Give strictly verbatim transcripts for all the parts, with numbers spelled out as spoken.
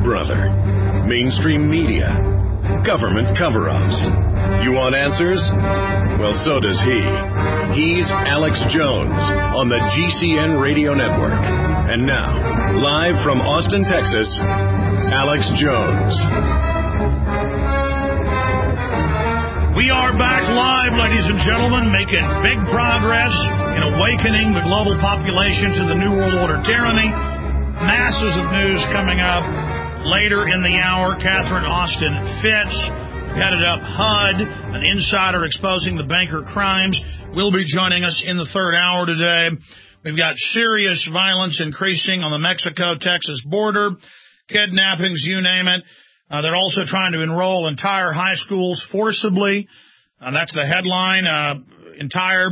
brother? Mainstream media? Government cover-ups? You want answers? Well, so does he. He's Alex Jones on the G C N Radio Network. And now, live from Austin, Texas, Alex Jones. We are back live, ladies and gentlemen, making big progress in awakening the global population to the New World Order tyranny. Masses of news coming up later in the hour. Catherine Austin Fitts, headed up H U D, an insider exposing the banker crimes, will be joining us in the third hour today. We've got serious violence increasing on the Mexico-Texas border, kidnappings, you name it. Uh, they're also trying to enroll entire high schools forcibly. Uh, that's the headline. Uh, entire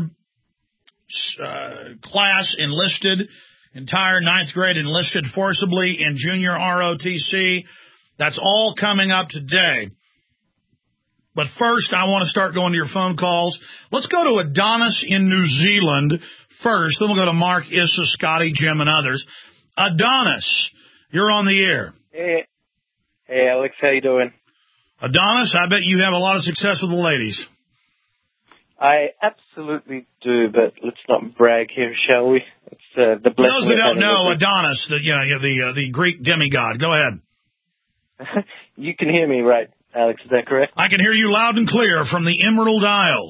uh, class enlisted, entire ninth grade enlisted forcibly in junior R O T C. That's all coming up today. But first, I want to start going to your phone calls. Let's go to Adonis in New Zealand first. Then we'll go to Mark, Issa, Scotty, Jim, and others. Adonis, you're on the air. Hey. Hey, Alex, how you doing? Adonis, I bet you have a lot of success with the ladies. I absolutely do, but let's not brag here, shall we? It's uh, the blessing. Those that don't know, Adonis, the you know the uh, the Greek demigod. Go ahead. You can hear me, right, Alex? Is that correct? I can hear you loud and clear from the Emerald Isle.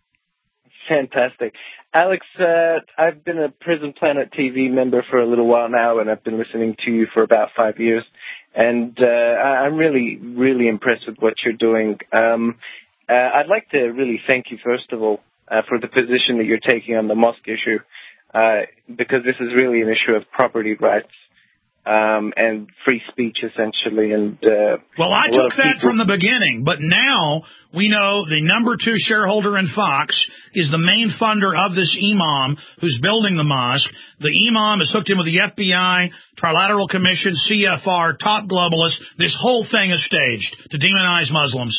Fantastic. Alex, uh, I've been a Prison Planet T V member for a little while now, and I've been listening to you for about five years. And uh, I'm really, really impressed with what you're doing. Um, uh, I'd like to really thank you, first of all, uh, for the position that you're taking on the mosque issue, uh, because this is really an issue of property rights um, and free speech, essentially. And uh, well, I took that from the beginning, but now we know the number two shareholder in Fox is the main funder of this imam who's building the mosque. The imam is hooked in with the F B I, Trilateral Commission, C F R, top globalists. This whole thing is staged to demonize Muslims.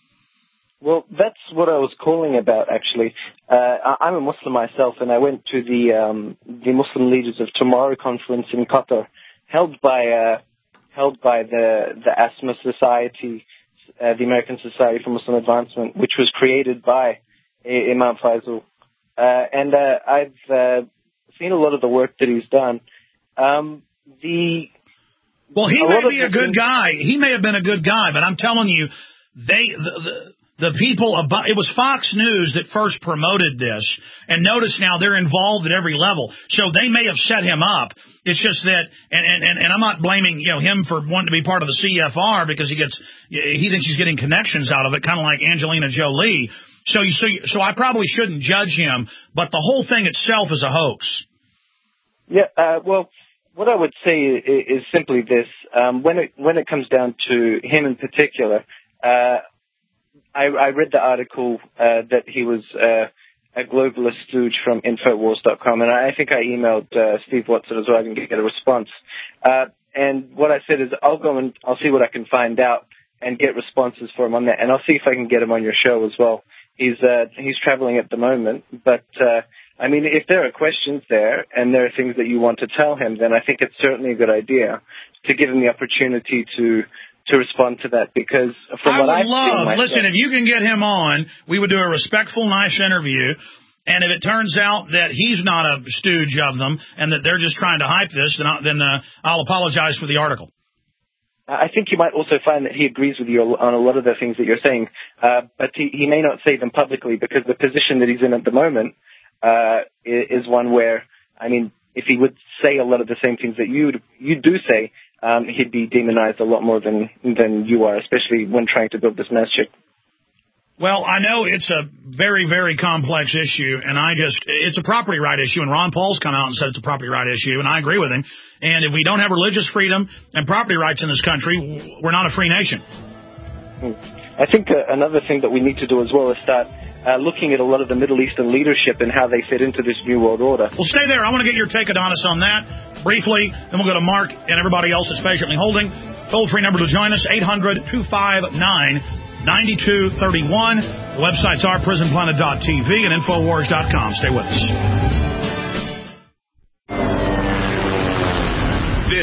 Well, that's what I was calling about, actually. Uh, I'm a Muslim myself, and I went to the um, the Muslim Leaders of Tomorrow conference in Qatar, held by uh, held by the the ASMA Society, uh, the American Society for Muslim Advancement, which was created by I- Imam Faisal. Uh, and uh, I've uh, seen a lot of the work that he's done. Um, the well, he may be a good guy. He may have been a good guy, but I'm telling you, they the, the The people above, it was Fox News that first promoted this, and notice now they're involved at every level. So they may have set him up. It's just that, and, and, and I'm not blaming, you know, him for wanting to be part of the C F R because he gets, he thinks he's getting connections out of it, kind of like Angelina Jolie. So you, so, you, so I probably shouldn't judge him, but the whole thing itself is a hoax. Yeah, uh, well, what I would say is, is simply this. Um, when it, when it comes down to him in particular, uh, I, I read the article uh, that he was uh, a globalist stooge from Infowars dot com, and I think I emailed uh, Steve Watson as well. I didn't get a response. Uh, and what I said is I'll go and I'll see what I can find out and get responses for him on that, and I'll see if I can get him on your show as well. He's uh, he's traveling at the moment, but uh, I mean, if there are questions there and there are things that you want to tell him, then I think it's certainly a good idea to give him the opportunity to. to respond to that, because from I what would I've love, seen myself, listen, if you can get him on, we would do a respectful, nice interview, and if it turns out that he's not a stooge of them and that they're just trying to hype this, then, I, then uh, I'll apologize for the article. I think you might also find that he agrees with you on a lot of the things that you're saying, uh, but he, he may not say them publicly because the position that he's in at the moment uh, is one where, I mean, if he would say a lot of the same things that you you do say, Um, he'd be demonized a lot more than than you are, especially when trying to build this masjid. Well, I know it's a very, very complex issue, and I just, it's a property right issue, and Ron Paul's come out and said it's a property right issue, and I agree with him. And if we don't have religious freedom and property rights in this country, we're not a free nation. I think uh, another thing that we need to do as well is start uh, looking at a lot of the Middle Eastern leadership and how they fit into this New World Order. Well, stay there. I want to get your take, Adonis, on that briefly. Then we'll go to Mark and everybody else that's patiently holding. Toll-free number to join us, eight hundred, two five nine, nine two three one. The websites are prison planet dot t v and infowars dot com. Stay with us. This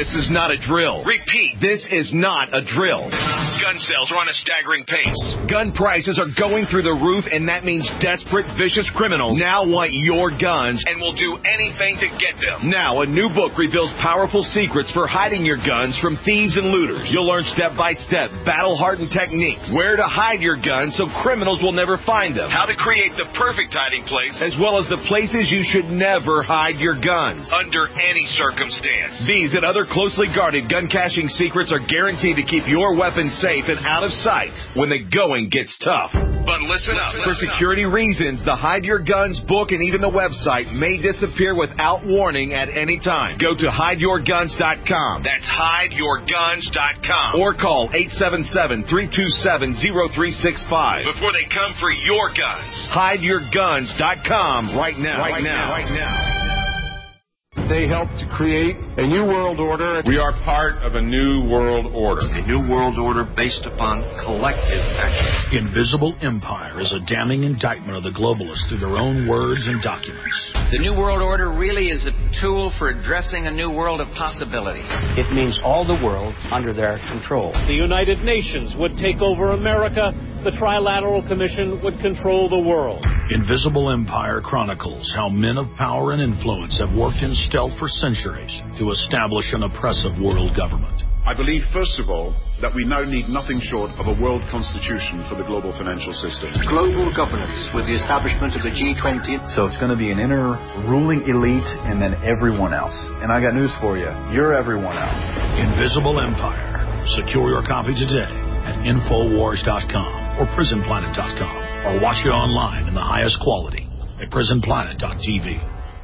This is not a drill. Repeat, this is not a drill. Gun sales are on a staggering pace. Gun prices are going through the roof, and that means desperate, vicious criminals now want your guns and will do anything to get them. Now, a new book reveals powerful secrets for hiding your guns from thieves and looters. You'll learn step-by-step, battle-hardened techniques, where to hide your guns so criminals will never find them, how to create the perfect hiding place, as well as the places you should never hide your guns, under any circumstance. These and other closely guarded gun caching secrets are guaranteed to keep your weapons safe and out of sight when the going gets tough. But listen up. For security reasons, the Hide Your Guns book and even the website may disappear without warning at any time. Go to hide your guns dot com. That's hide your guns dot com. Or call eight seven seven, three two seven, zero three six five before they come for your guns. hide your guns dot com right now. Right now. Right now. They helped to create a new world order. We are part of a new world order. A new world order based upon collective action. Invisible Empire is a damning indictment of the globalists through their own words and documents. The new world order really is a tool for addressing a new world of possibilities. It means all the world under their control. The United Nations would take over America. The Trilateral Commission would control the world. Invisible Empire chronicles how men of power and influence have worked in stealth for centuries to establish an oppressive world government. I believe, first of all, that we now need nothing short of a world constitution for the global financial system. Global governance with the establishment of the G twenty. So it's going to be an inner ruling elite and then everyone else. And I got news for you. You're everyone else. Invisible Empire. Secure your copy today at infowars dot com or prison planet dot com, or watch it online in the highest quality at prison planet dot t v.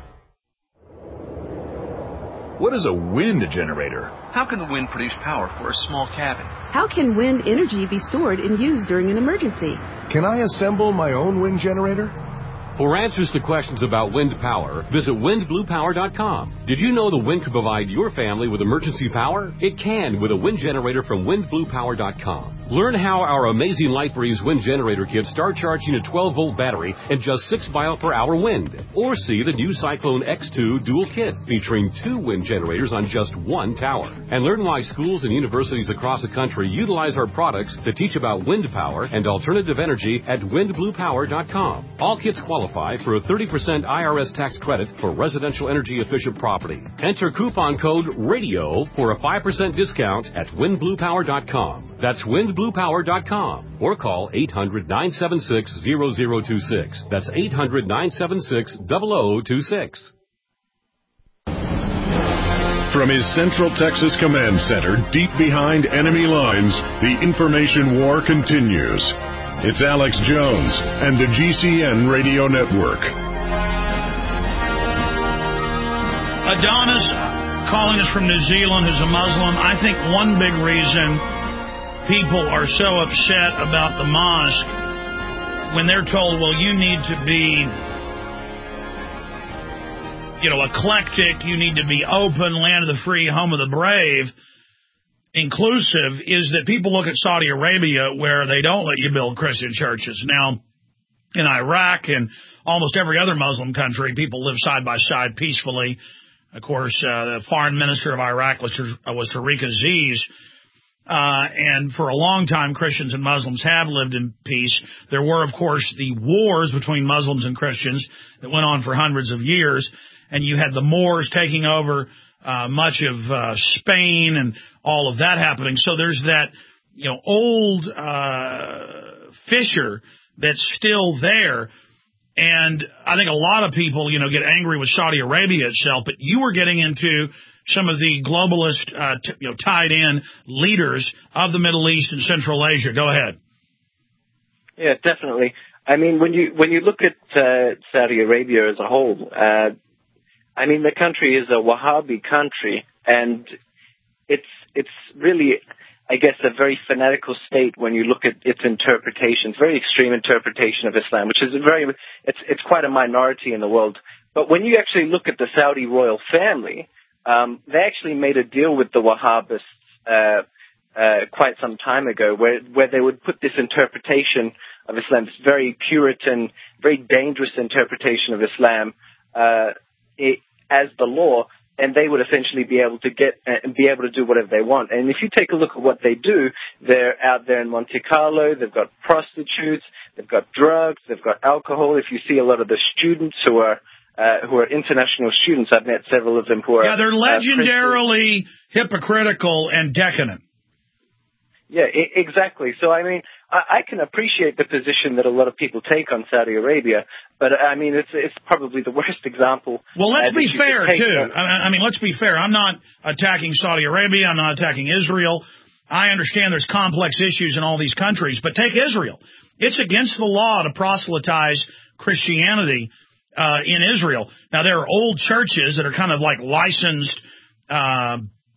What is a wind generator? How can the wind produce power for a small cabin? How can wind energy be stored and used during an emergency? Can I assemble my own wind generator? For answers to questions about wind power, visit wind blue power dot com. Did you know the wind could provide your family with emergency power? It can with a wind generator from wind blue power dot com. Learn how our amazing LightBreeze wind generator kits start charging a twelve volt battery in just six mile per hour wind. Or see the new Cyclone X two dual kit featuring two wind generators on just one tower. And learn why schools and universities across the country utilize our products to teach about wind power and alternative energy at wind blue power dot com. All kits qualify for a thirty percent I R S tax credit for residential energy efficient property. Enter coupon code RADIO for a five percent discount at wind blue power dot com. That's wind blue power dot com. Or call eight hundred, nine seven six, zero zero two six. That's eight hundred, nine seven six, zero zero two six. From his Central Texas Command Center, deep behind enemy lines, the information war continues. It's Alex Jones and the G C N Radio Network. Adonis, calling us from New Zealand, who's a Muslim. I think one big reason people are so upset about the mosque when they're told, well, you need to be, you know, eclectic, you need to be open, land of the free, home of the brave, inclusive, is that people look at Saudi Arabia where they don't let you build Christian churches. Now, in Iraq and almost every other Muslim country, people live side by side peacefully. Of course, uh, the foreign minister of Iraq was, uh, was Tariq Aziz. Uh, and for a long time, Christians and Muslims have lived in peace. There were, of course, the wars between Muslims and Christians that went on for hundreds of years. And you had the Moors taking over uh, much of uh, Spain and all of that happening. So there's that, you know, old uh, fissure that's still there. And I think a lot of people, you know, get angry with Saudi Arabia itself, but you were getting into some of the globalist, uh, t- you know, tied in leaders of the Middle East and Central Asia. Go ahead. Yeah, definitely. I mean, when you when you look at uh, Saudi Arabia as a whole, uh, I mean, the country is a Wahhabi country, and it's it's really, I guess, a very fanatical state when you look at its interpretations, very extreme interpretation of Islam, which is a very, it's it's quite a minority in the world. But when you actually look at the Saudi royal family, um, they actually made a deal with the Wahhabists uh, uh, quite some time ago, where where they would put this interpretation of Islam, this very Puritan, very dangerous interpretation of Islam, uh, it, as the law. and they would essentially be able to get and uh, be able to do whatever they want. And if you take a look at what they do, they're out there in Monte Carlo. They've got prostitutes. They've got drugs. They've got alcohol. If you see a lot of the students who are uh, who are international students, I've met several of them who are yeah, they're legendarily uh, hypocritical and decadent. Yeah, I- exactly. So, I mean, I-, I can appreciate the position that a lot of people take on Saudi Arabia, but, I mean, it's it's probably the worst example. Well, let's uh, be fair, too. On. I mean, let's be fair. I'm not attacking Saudi Arabia. I'm not attacking Israel. I understand there's complex issues in all these countries, but take Israel. It's against the law to proselytize Christianity uh, in Israel. Now, there are old churches that are kind of like licensed uh,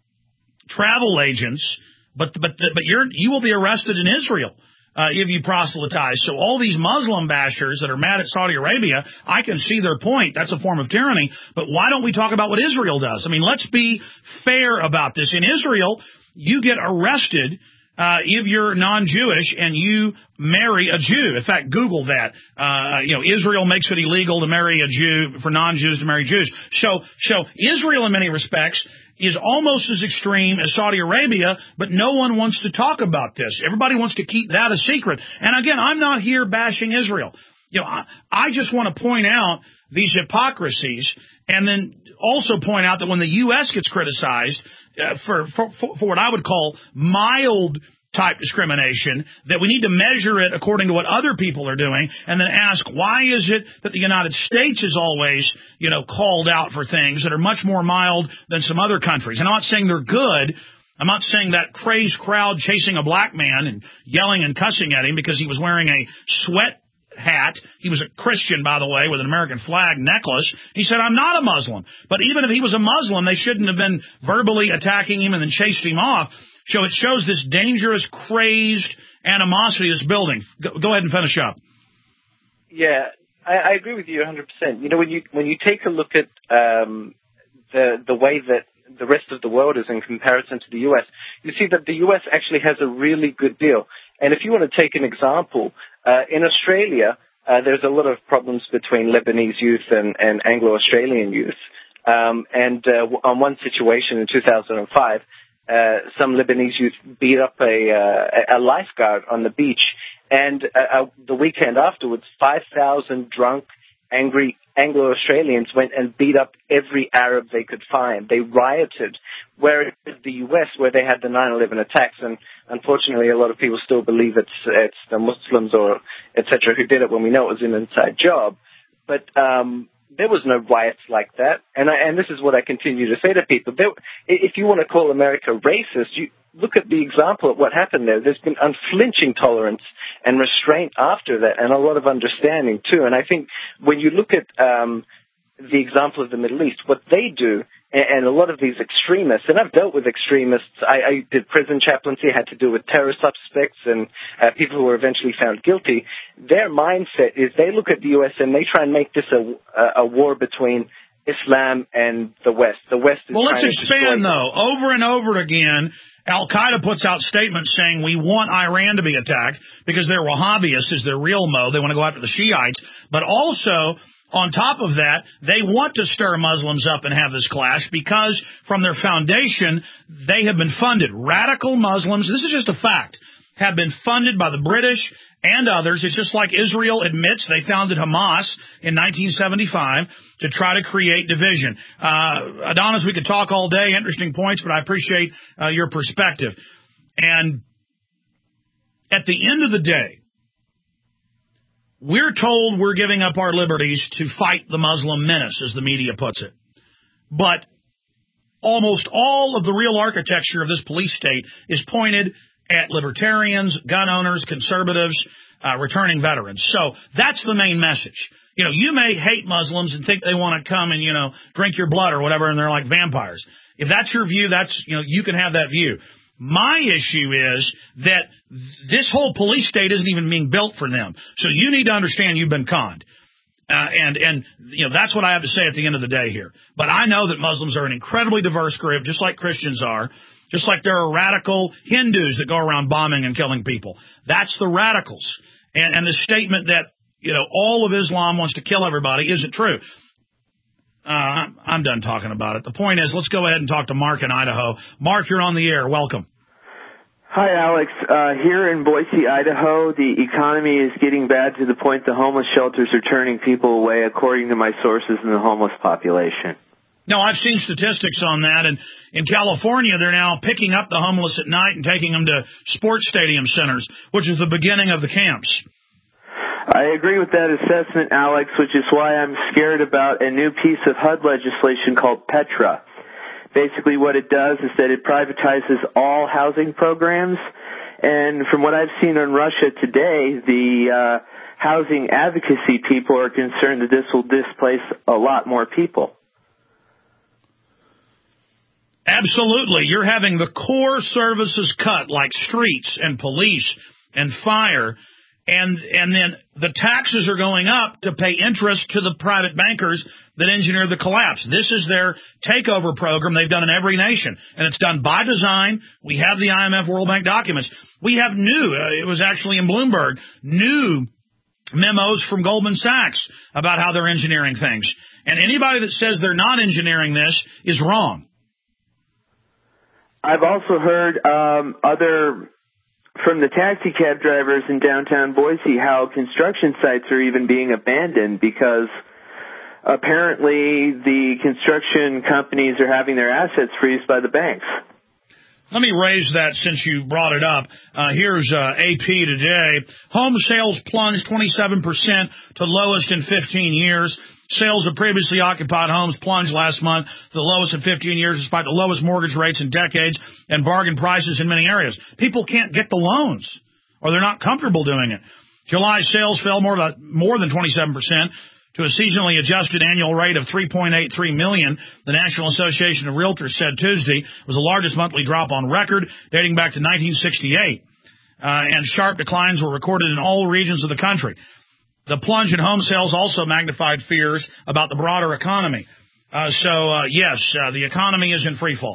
travel agents, But but but you're you will be arrested in Israel uh, if you proselytize. So all these Muslim bashers that are mad at Saudi Arabia, I can see their point. That's a form of tyranny. But why don't we talk about what Israel does? I mean, let's be fair about this. In Israel, you get arrested uh, if you're non-Jewish and you marry a Jew. In fact, Google that. Uh, you know, Israel makes it illegal to marry a Jew, for non-Jews to marry Jews. So so Israel, in many respects, is almost as extreme as Saudi Arabia, but no one wants to talk about this. Everybody wants to keep that a secret. And again, I'm not here bashing Israel. You know, I, I just want to point out these hypocrisies, and then also point out that when the U S gets criticized uh, for, for for what I would call mild type discrimination, that we need to measure it according to what other people are doing, and then ask, why is it that the United States is always, you know, called out for things that are much more mild than some other countries? And I'm not saying they're good. I'm not saying that crazed crowd chasing a black man and yelling and cussing at him because he was wearing a sweat hat. He was a Christian, by the way, with an American flag necklace. He said, I'm not a Muslim. But even if he was a Muslim, they shouldn't have been verbally attacking him and then chased him off. So it shows this dangerous, crazed animosity that's building. Go, go ahead and finish up. Yeah, I, I agree with you one hundred percent. You know, when you when you take a look at um, the the way that the rest of the world is in comparison to the U S, you see that the U S actually has a really good deal. And if you want to take an example, uh, in Australia, uh, there's a lot of problems between Lebanese youth and, and Anglo-Australian youth. Um, and uh, on one situation in two thousand five, Uh, some Lebanese youth beat up a, uh, a lifeguard on the beach, and uh, uh, the weekend afterwards, five thousand drunk, angry Anglo-Australians went and beat up every Arab they could find. They rioted, whereas the U S, where they had the nine eleven attacks, and unfortunately a lot of people still believe it's it's the Muslims or et cetera who did it when we know it was an inside job, but um there was no riots like that, and I, and this is what I continue to say to people. There, if you want to call America racist, you look at the example of what happened there. There's been unflinching tolerance and restraint after that, and a lot of understanding, too. And I think when you look at um, the example of the Middle East, what they do, and, and a lot of these extremists, and I've dealt with extremists. I, I did prison chaplaincy, had to do with terror suspects and uh, people who were eventually found guilty. Their mindset is they look at the U S and they try and make this a, a war between Islam and the West. The West is well, let's trying expand, to though. Over and over again, Al-Qaeda puts out statements saying we want Iran to be attacked because they're Wahhabists, is their real mode. They want to go after the Shiites. But also, on top of that, they want to stir Muslims up and have this clash because from their foundation, they have been funded. Radical Muslims, this is just a fact, have been funded by the British and others. It's just like Israel admits they founded Hamas in nineteen seventy-five to try to create division. Uh, Adonis, we could talk all day, interesting points, but I appreciate uh, your perspective. And at the end of the day, we're told we're giving up our liberties to fight the Muslim menace, as the media puts it. But almost all of the real architecture of this police state is pointed at libertarians, gun owners, conservatives, uh, returning veterans. So that's the main message. You know, you may hate Muslims and think they want to come and, you know, drink your blood or whatever, and they're like vampires. If that's your view, that's, you know, you can have that view. My issue is that this whole police state isn't even being built for them. So you need to understand you've been conned. Uh, and, and, you know, that's what I have to say at the end of the day here. But I know that Muslims are an incredibly diverse group, just like Christians are. Just like there are radical Hindus that go around bombing and killing people. That's the radicals. And, and the statement that, you know, all of Islam wants to kill everybody isn't true. Uh, I'm done talking about it. The point is, let's go ahead and talk to Mark in Idaho. Mark, you're on the air. Welcome. Hi, Alex. Uh, here in Boise, Idaho, the economy is getting bad to the point the homeless shelters are turning people away, according to my sources in the homeless population. No, I've seen statistics on that, and in California, they're now picking up the homeless at night and taking them to sports stadium centers, which is the beginning of the camps. I agree with that assessment, Alex, which is why I'm scared about a new piece of H U D legislation called Petra. Basically what it does is that it privatizes all housing programs, and from what I've seen in Russia today, the uh, housing advocacy people are concerned that this will displace a lot more people. Absolutely. You're having the core services cut, like streets and police and fire, and and then the taxes are going up to pay interest to the private bankers that engineered the collapse. This is their takeover program they've done in every nation, and it's done by design. We have the I M F World Bank documents. We have new, uh, it was actually in Bloomberg, new memos from Goldman Sachs about how they're engineering things. And anybody that says they're not engineering this is wrong. I've also heard um, other... from the taxi cab drivers in downtown Boise how construction sites are even being abandoned because apparently the construction companies are having their assets freezed by the banks. Let me raise that since you brought it up. Uh, here's uh, A P today. Home sales plunged twenty-seven percent to lowest in fifteen years. Sales of previously occupied homes plunged last month to the lowest in fifteen years, despite the lowest mortgage rates in decades and bargain prices in many areas. People can't get the loans, or they're not comfortable doing it. July sales fell more than, more than twenty-seven percent to a seasonally adjusted annual rate of three point eight three million. The National Association of Realtors said Tuesday was the largest monthly drop on record, dating back to nineteen sixty-eight. Uh, and sharp declines were recorded in all regions of the country. The plunge in home sales also magnified fears about the broader economy. Uh, so, uh, yes, uh, the economy is in free fall.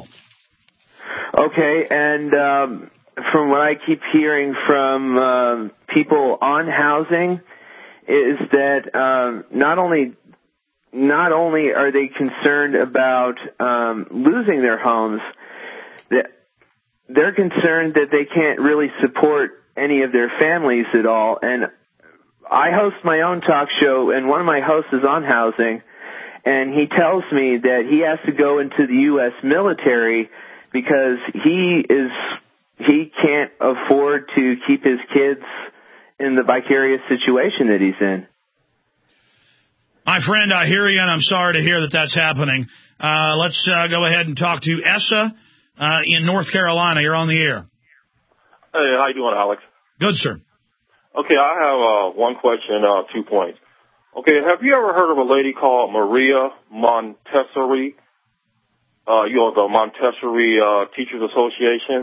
Okay, and um, from what I keep hearing from uh, people on housing is that um, not only not only are they concerned about um, losing their homes, that they're concerned that they can't really support any of their families at all. And I host my own talk show, and one of my hosts is on housing, and he tells me that he has to go into the U S military because he is he can't afford to keep his kids in the vicarious situation that he's in. My friend, I hear you, and I'm sorry to hear that that's happening. Uh, let's uh, go ahead and talk to Essa uh, in North Carolina. You're on the air. Hey, how you doing, Alex? Good, sir. Okay, I have uh, one question, uh, two points. Okay, have you ever heard of a lady called Maria Montessori? Uh, you know, the Montessori uh, Teachers Association.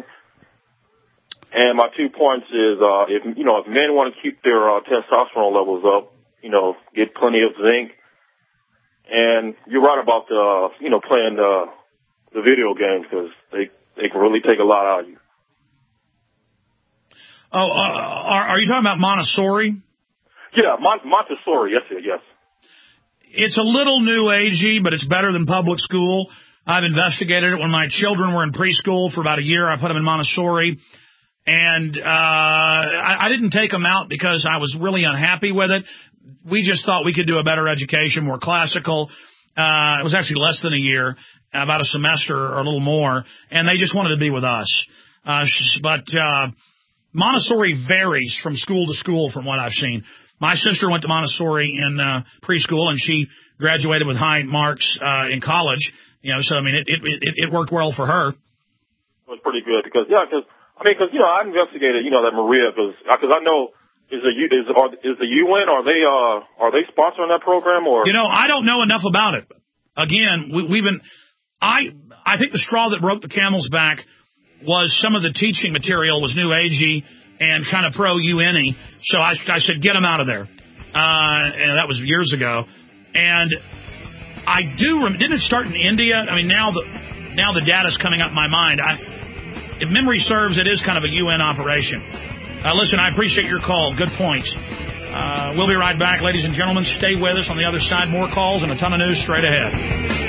And my two points is, uh, if you know, if men want to keep their uh, testosterone levels up, you know, get plenty of zinc. And you're right about the, you know, playing the the video games because they they can really take a lot out of you. Oh, uh, are, are you talking about Montessori? Yeah, Mont- Montessori, yes, yes. It's a little new agey, but it's better than public school. I've investigated it when my children were in preschool for about a year. I put them in Montessori, and uh, I, I didn't take them out because I was really unhappy with it. We just thought we could do a better education, more classical. Uh, it was actually less than a year, about a semester or a little more, and they just wanted to be with us. Uh, but uh, Montessori varies from school to school from what I've seen. My sister went to Montessori in uh, preschool, and she graduated with high marks uh, in college. You know, so I mean, it it it, it worked well for her. It was pretty good because yeah, because I mean, because you know, I investigated you know that Maria because because I know is the is are, is the U N are they uh are they sponsoring that program or you know I don't know enough about it. Again, we, we've been I I think the straw that broke the camel's back was some of the teaching material was new agey and kind of pro U N-y. So I I said get them out of there, uh, and that was years ago, and. I do remember, didn't it start in India? I mean, now the now the data's coming up in my mind. I, if memory serves, it is kind of a U N operation. Uh, listen, I appreciate your call. Good points. Uh, we'll be right back, ladies and gentlemen. Stay with us on the other side. More calls and a ton of news straight ahead.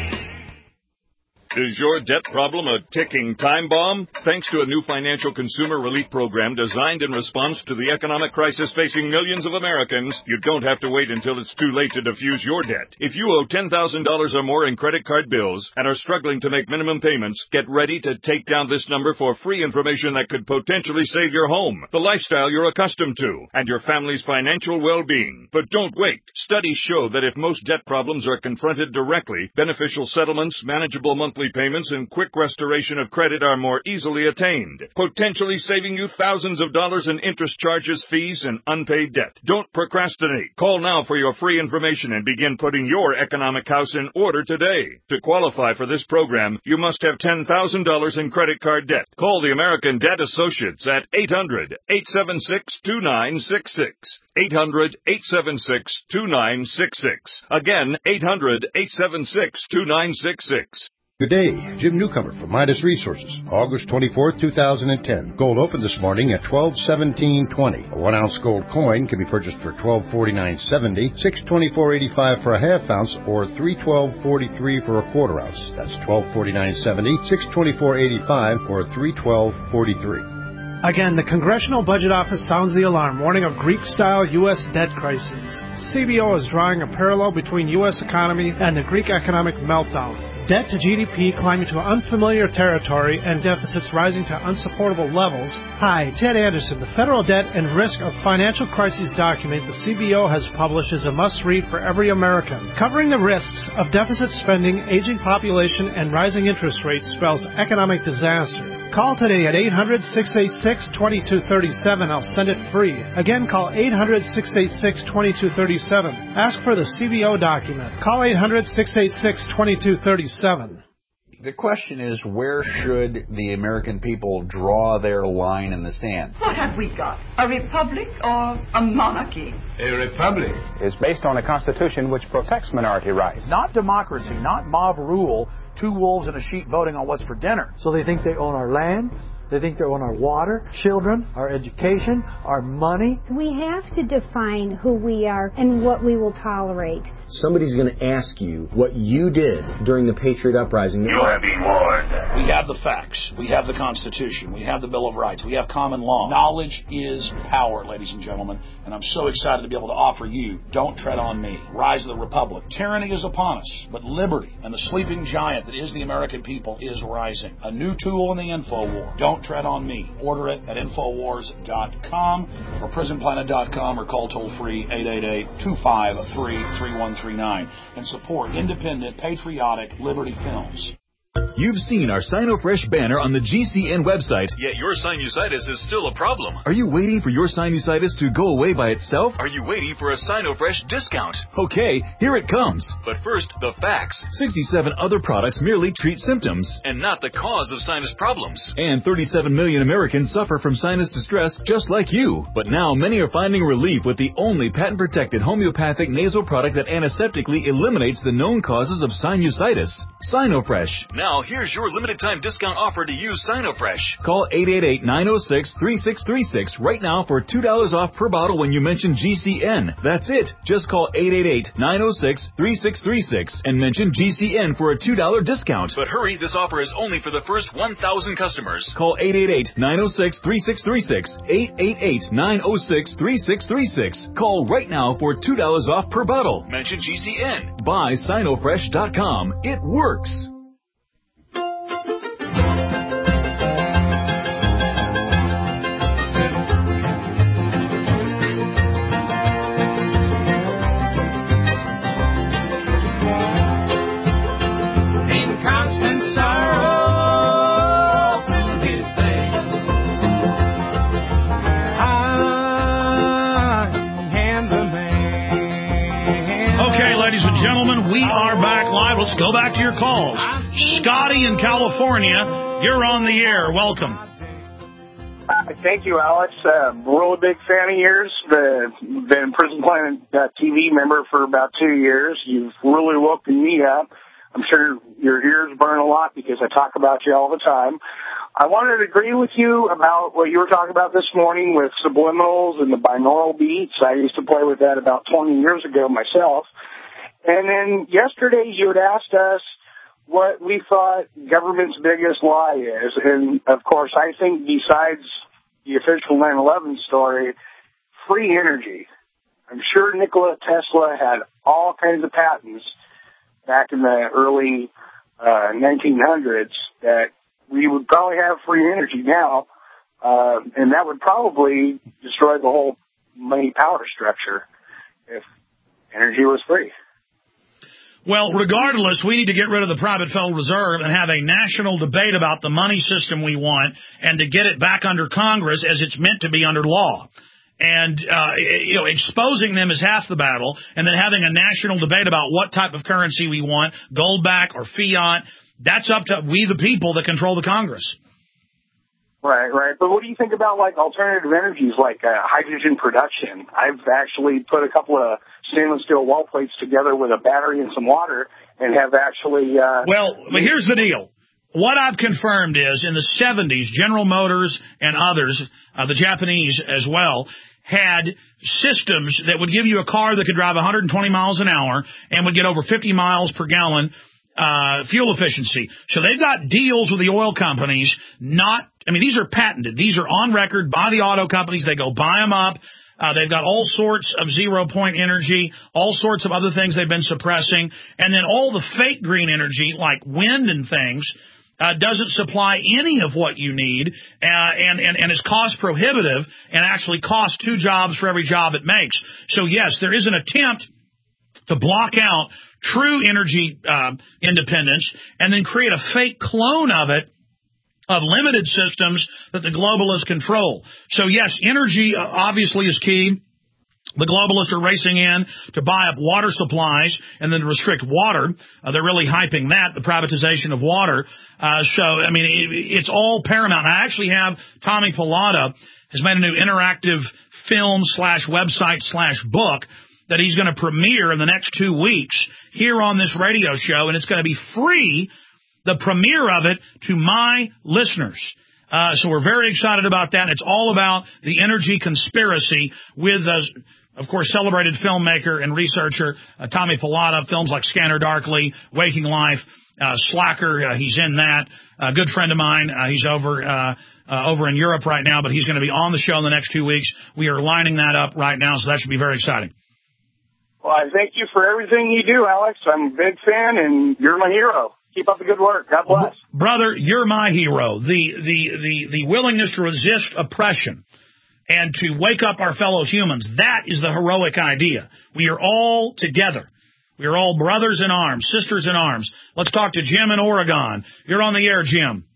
Is your debt problem a ticking time bomb? Thanks to a new financial consumer relief program designed in response to the economic crisis facing millions of Americans, you don't have to wait until it's too late to defuse your debt. If you owe ten thousand dollars or more in credit card bills and are struggling to make minimum payments, get ready to take down this number for free information that could potentially save your home, the lifestyle you're accustomed to, and your family's financial well-being. But don't wait. Studies show that if most debt problems are confronted directly, beneficial settlements, manageable monthly payments, and quick restoration of credit are more easily attained, potentially saving you thousands of dollars in interest charges, fees, and unpaid debt. Don't procrastinate. Call now for your free information and begin putting your economic house in order today. To qualify for this program, you must have ten thousand dollars in credit card debt. Call the American Debt Associates at eight hundred, eight seven six, two nine six six. eight hundred, eight seven six, two nine six six. Again, eight hundred, eight seven six, two nine six six. Good day, Jim Newcomer from Midas Resources, August twenty-fourth, two thousand ten. Gold opened this morning at twelve seventeen twenty. A one ounce gold coin can be purchased for twelve forty-nine seventy, six twenty-four eighty-five for a half ounce, or three twelve forty-three for a quarter ounce. That's twelve forty-nine seventy, six twenty-four eighty-five, or three twelve forty-three. Again, the Congressional Budget Office sounds the alarm, warning of Greek-style U S debt crises. C B O is drawing a parallel between U S economy and the Greek economic meltdown. Debt to G D P climbing to unfamiliar territory and deficits rising to unsupportable levels. Hi, Ted Anderson. The Federal Debt and Risk of Financial Crises document the C B O has published is a must-read for every American. Covering the risks of deficit spending, aging population, and rising interest rates spells economic disaster. Call today at eight hundred, six eight six, two two three seven. I'll send it free. Again, call eight hundred, six eight six, two two three seven. Ask for the C B O document. Call eight hundred, six eight six, two two three seven. The question is, where should the American people draw their line in the sand? What have we got? A republic or a monarchy? A republic is based on a constitution which protects minority rights. Not democracy, not mob rule, two wolves and a sheep voting on what's for dinner. So they think they own our land, they think they own our water, children, our education, our money. We have to define who we are and what we will tolerate. Somebody's going to ask you what you did during the Patriot Uprising. You have been warned. We have the facts. We have the Constitution. We have the Bill of Rights. We have common law. Knowledge is power, ladies and gentlemen, and I'm so excited to be able to offer you Don't Tread on Me, Rise of the Republic. Tyranny is upon us, but liberty and the sleeping giant that is the American people is rising. A new tool in the info war. Don't Tread on Me. Order it at infowars dot com or prison planet dot com or call toll-free eight eight eight, two five three, three one three nine and support independent, patriotic Liberty Films. You've seen our SinoFresh banner on the G C N website, yet your sinusitis is still a problem. Are you waiting for your sinusitis to go away by itself? Are you waiting for a SinoFresh discount? Okay, here it comes. But first, the facts. sixty-seven other products merely treat symptoms and not the cause of sinus problems. And thirty-seven million Americans suffer from sinus distress just like you. But now many are finding relief with the only patent-protected homeopathic nasal product that antiseptically eliminates the known causes of sinusitis. SinoFresh. Now, here's your limited time discount offer to use SinoFresh. Call eight eight eight, nine oh six, three six three six right now for two dollars off per bottle when you mention G C N. That's it. Just call eight eight eight, nine oh six, three six three six and mention G C N for a two dollars discount. But hurry, this offer is only for the first one thousand customers. Call eight eight eight, nine oh six, three six three six, eight eight eight, nine oh six, three six three six. Call right now for two dollars off per bottle. Mention G C N. Buy Sinofresh dot com. It works. Gentlemen, we are back live. Let's go back to your calls. Scotty in California, you're on the air. Welcome. Uh, thank you, Alex. Uh, really big fan of yours. Uh, been Prison Planet uh, T V member for about two years. You've really woken me up. I'm sure your ears burn a lot because I talk about you all the time. I wanted to agree with you about what you were talking about this morning with subliminals and the binaural beats. I used to play with that about twenty years ago myself. And then yesterday you had asked us what we thought government's biggest lie is. And, of course, I think besides the official nine eleven story, free energy. I'm sure Nikola Tesla had all kinds of patents back in the early uh, nineteen hundreds that we would probably have free energy now, uh, and that would probably destroy the whole money power structure if energy was free. Well, regardless, we need to get rid of the private Federal Reserve and have a national debate about the money system we want and to get it back under Congress as it's meant to be under law. And, uh, you know, exposing them is half the battle, and then having a national debate about what type of currency we want, gold back or fiat. That's up to we, the people, that control the Congress. Right, right. But what do you think about, like, alternative energies like uh, hydrogen production? I've actually put a couple of stainless steel wall plates together with a battery and some water and have actually... Uh, well, but here's the deal. What I've confirmed is in the seventies, General Motors and others, uh, the Japanese as well, had systems that would give you a car that could drive one hundred twenty miles an hour and would get over fifty miles per gallon Uh, fuel efficiency. So they've got deals with the oil companies, not, I mean, these are patented. These are on record by the auto companies. They go buy them up. Uh, they've got all sorts of zero point energy, all sorts of other things they've been suppressing. And then all the fake green energy, like wind and things, uh, doesn't supply any of what you need, uh, and, and, and is cost prohibitive and actually costs two jobs for every job it makes. So yes, there is an attempt to block out true energy uh, independence and then create a fake clone of it, of limited systems that the globalists control. So, yes, energy uh, obviously is key. The globalists are racing in to buy up water supplies and then to restrict water. Uh, they're really hyping that, the privatization of water. Uh, so, I mean, it, it's all paramount. I actually have Tommy Pilata has made a new interactive film slash website slash book that he's going to premiere in the next two weeks here on this radio show, and it's going to be free, the premiere of it, to my listeners. Uh, so we're very excited about that. It's all about the energy conspiracy with, uh, of course, celebrated filmmaker and researcher uh, Tommy Pilata, films like Scanner Darkly, Waking Life, uh, Slacker, uh, he's in that. A good friend of mine, uh, he's over uh, uh, over in Europe right now, but he's going to be on the show in the next two weeks. We are lining that up right now, so that should be very exciting. Well, I thank you for everything you do, Alex. I'm a big fan, and you're my hero. Keep up the good work. God bless. Brother, you're my hero. The, the, the, the willingness to resist oppression and to wake up our fellow humans, that is the heroic idea. We are all together. We are all brothers in arms, sisters in arms. Let's talk to Jim in Oregon. You're on the air, Jim.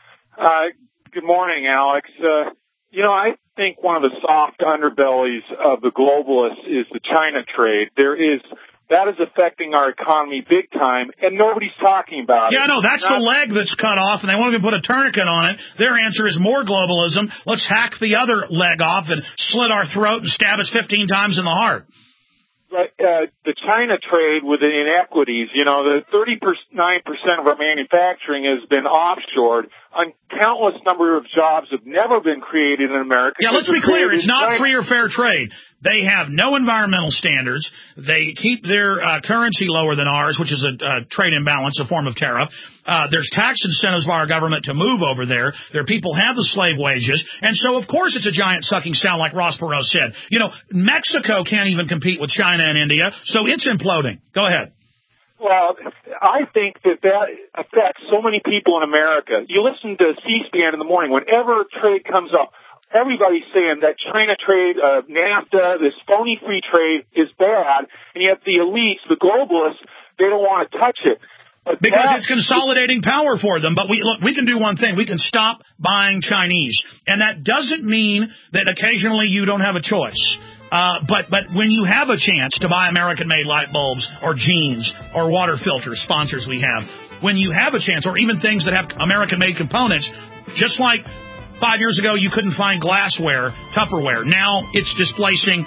Uh, good morning, Alex. Uh, you know, I think one of the soft underbellies of the globalists is the China trade. There is that is affecting our economy big time, and nobody's talking about yeah, it. Yeah, no, that's Not, the leg that's cut off, and they won't even put a tourniquet on it. Their answer is more globalism. Let's hack the other leg off and slit our throat and stab us fifteen times in the heart. But, uh, the China trade with the inequities, you know, the thirty-nine percent of our manufacturing has been offshored. A countless number of jobs have never been created in America. Yeah, let's be clear. It's not free or fair trade. They have no environmental standards. They keep their uh, currency lower than ours, which is a, a trade imbalance, a form of tariff. Uh, there's tax incentives by our government to move over there. Their people have the slave wages. And so, of course, it's a giant sucking sound, like Ross Perot said. You know, Mexico can't even compete with China and India, so it's imploding. Go ahead. Well, I think that that affects so many people in America. You listen to C-SPAN in the morning. Whenever trade comes up, everybody's saying that China trade, uh, NAFTA, this phony free trade is bad, and yet the elites, the globalists, they don't want to touch it. But because it's consolidating power for them. But we look, we can do one thing. We can stop buying Chinese. And that doesn't mean that occasionally you don't have a choice. Uh, but, but when you have a chance to buy American-made light bulbs or jeans or water filters, sponsors we have, when you have a chance, or even things that have American-made components, just like five years ago you couldn't find glassware, Tupperware. Now it's displacing,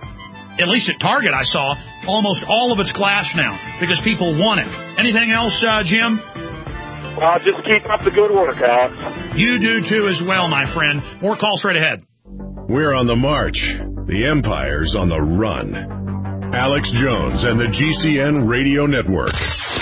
at least at Target I saw, almost all of its glass now because people want it. Anything else, uh, Jim? Well, just keep up the good work, Alex. You do too as well, my friend. More calls straight ahead. We're on the march. The empire's on the run. Alex Jones and the G C N Radio Network.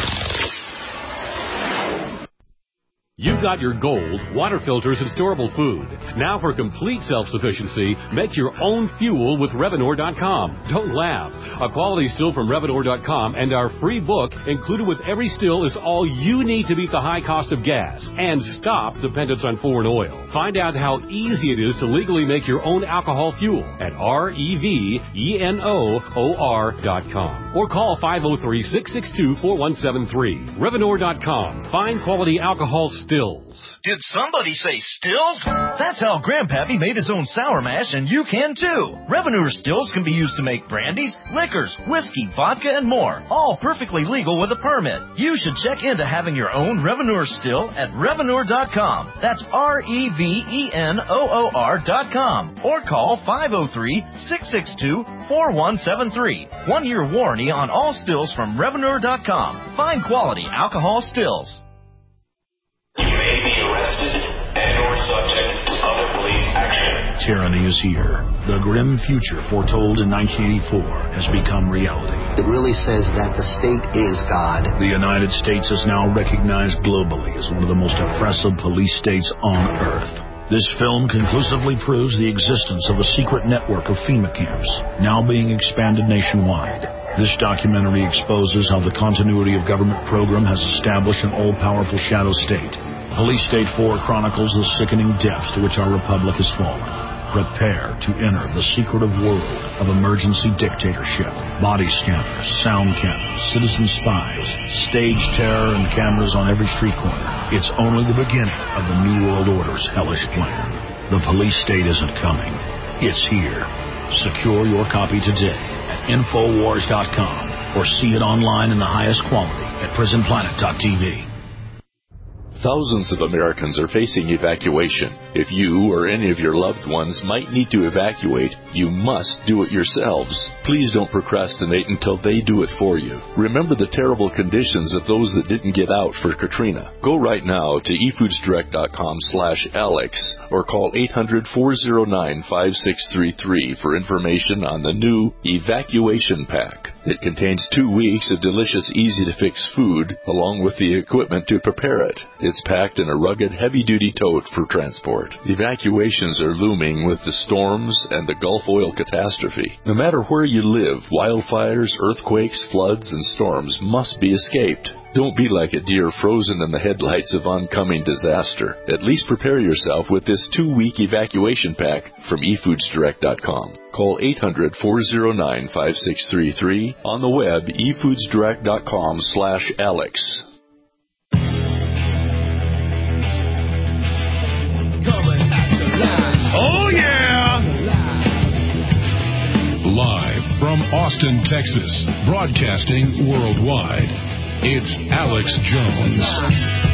You've got your gold, water filters, and storable food. Now for complete self-sufficiency, make your own fuel with Revenor dot com. Don't laugh. A quality still from Revenor dot com and our free book included with every still is all you need to beat the high cost of gas and stop dependence on foreign oil. Find out how easy it is to legally make your own alcohol fuel at R E V E N O O R dot com or call five oh three, six six two, four one seven three. Revenor dot com. Fine quality alcohol stills. Did somebody say stills? That's how Grandpappy made his own sour mash, and you can too. Revenor stills can be used to make brandies, liquors, whiskey, vodka, and more. All perfectly legal with a permit. You should check into having your own Revenor still at Revenor dot com. That's R E V E N O O R dot com. Or call five oh three, six six two, four one seven three. One year warranty on all stills from Revenor dot com. Fine quality alcohol stills. You may be arrested and or subject to other police action. Tyranny is here. The grim future foretold in nineteen eighty-four has become reality. It really says that the state is God. The United States is now recognized globally as one of the most oppressive police states on earth. This film conclusively proves the existence of a secret network of FEMA camps, now being expanded nationwide. This documentary exposes how the continuity of government program has established an all-powerful shadow state. Police State four chronicles the sickening depths to which our republic has fallen. Prepare to enter the secretive world of emergency dictatorship. Body scanners, sound cameras, citizen spies, stage terror, and cameras on every street corner. It's only the beginning of the New World Order's hellish plan. The police state isn't coming. It's here. Secure your copy today at Infowars dot com or see it online in the highest quality at Prison Planet dot T V. Thousands of Americans are facing evacuation. If you or any of your loved ones might need to evacuate, you must do it yourselves. Please don't procrastinate until they do it for you. Remember the terrible conditions of those that didn't get out for Katrina. Go right now to e foods direct dot com slash Alex or call eight hundred, four oh nine, five six three three for information on the new Evacuation Pack. It contains two weeks of delicious, easy-to-fix food along with the equipment to prepare it. It's packed in a rugged, heavy-duty tote for transport. Evacuations are looming with the storms and the Gulf oil catastrophe. No matter where you live, wildfires, earthquakes, floods, and storms must be escaped. Don't be like a deer frozen in the headlights of oncoming disaster. At least prepare yourself with this two-week evacuation pack from e foods direct dot com. Call eight hundred, four oh nine, five six three three. On the web, e foods direct dot com slash Alex. Oh, yeah! Live from Austin, Texas, broadcasting worldwide, it's Alex Jones.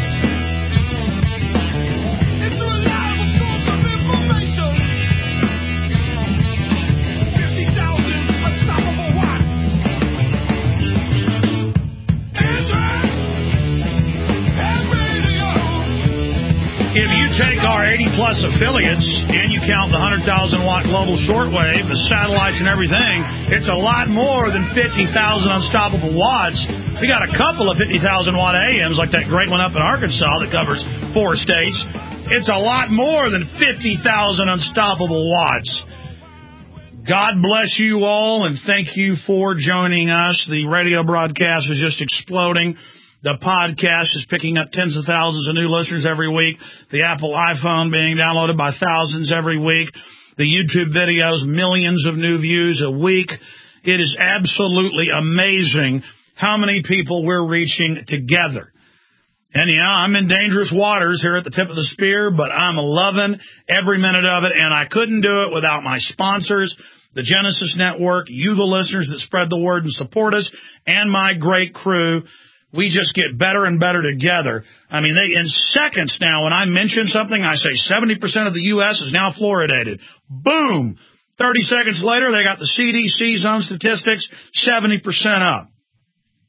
If you take our eighty plus affiliates and you count the one hundred thousand watt global shortwave, the satellites and everything, it's a lot more than fifty thousand unstoppable watts. We got a couple of fifty thousand watt A Ms, like that great one up in Arkansas that covers four states. It's a lot more than fifty thousand unstoppable watts. God bless you all, and thank you for joining us. The radio broadcast is just exploding. The podcast is picking up tens of thousands of new listeners every week. The Apple iPhone being downloaded by thousands every week. The YouTube videos, millions of new views a week. It is absolutely amazing how many people we're reaching together. And, yeah, I'm in dangerous waters here at the tip of the spear, but I'm loving every minute of it, and I couldn't do it without my sponsors, the Genesis Network, you, the listeners that spread the word and support us, and my great crew. We just get better and better together. I mean, they in seconds now, when I mention something, I say seventy percent of the U S is now fluoridated. Boom! thirty seconds later, they got the C D C zone statistics, seventy percent up.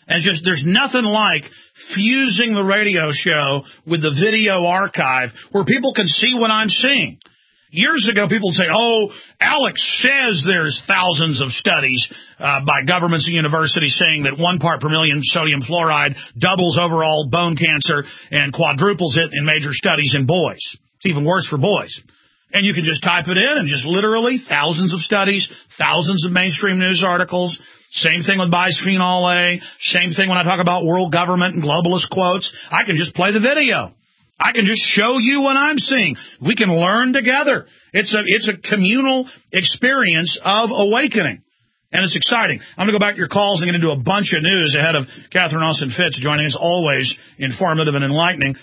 And just there's nothing like fusing the radio show with the video archive where people can see what I'm seeing. Years ago, people would say, oh, Alex says there's thousands of studies uh, by governments and universities saying that one part per million sodium fluoride doubles overall bone cancer and quadruples it in major studies in boys. It's even worse for boys. And you can just type it in and just literally thousands of studies, thousands of mainstream news articles. Same thing with bisphenol A. Same thing when I talk about world government and globalist quotes. I can just play the video. I can just show you what I'm seeing. We can learn together. It's a it's a communal experience of awakening, and it's exciting. I'm going to go back to your calls and get into a bunch of news ahead of Catherine Austin Fitts joining us, always informative and enlightening.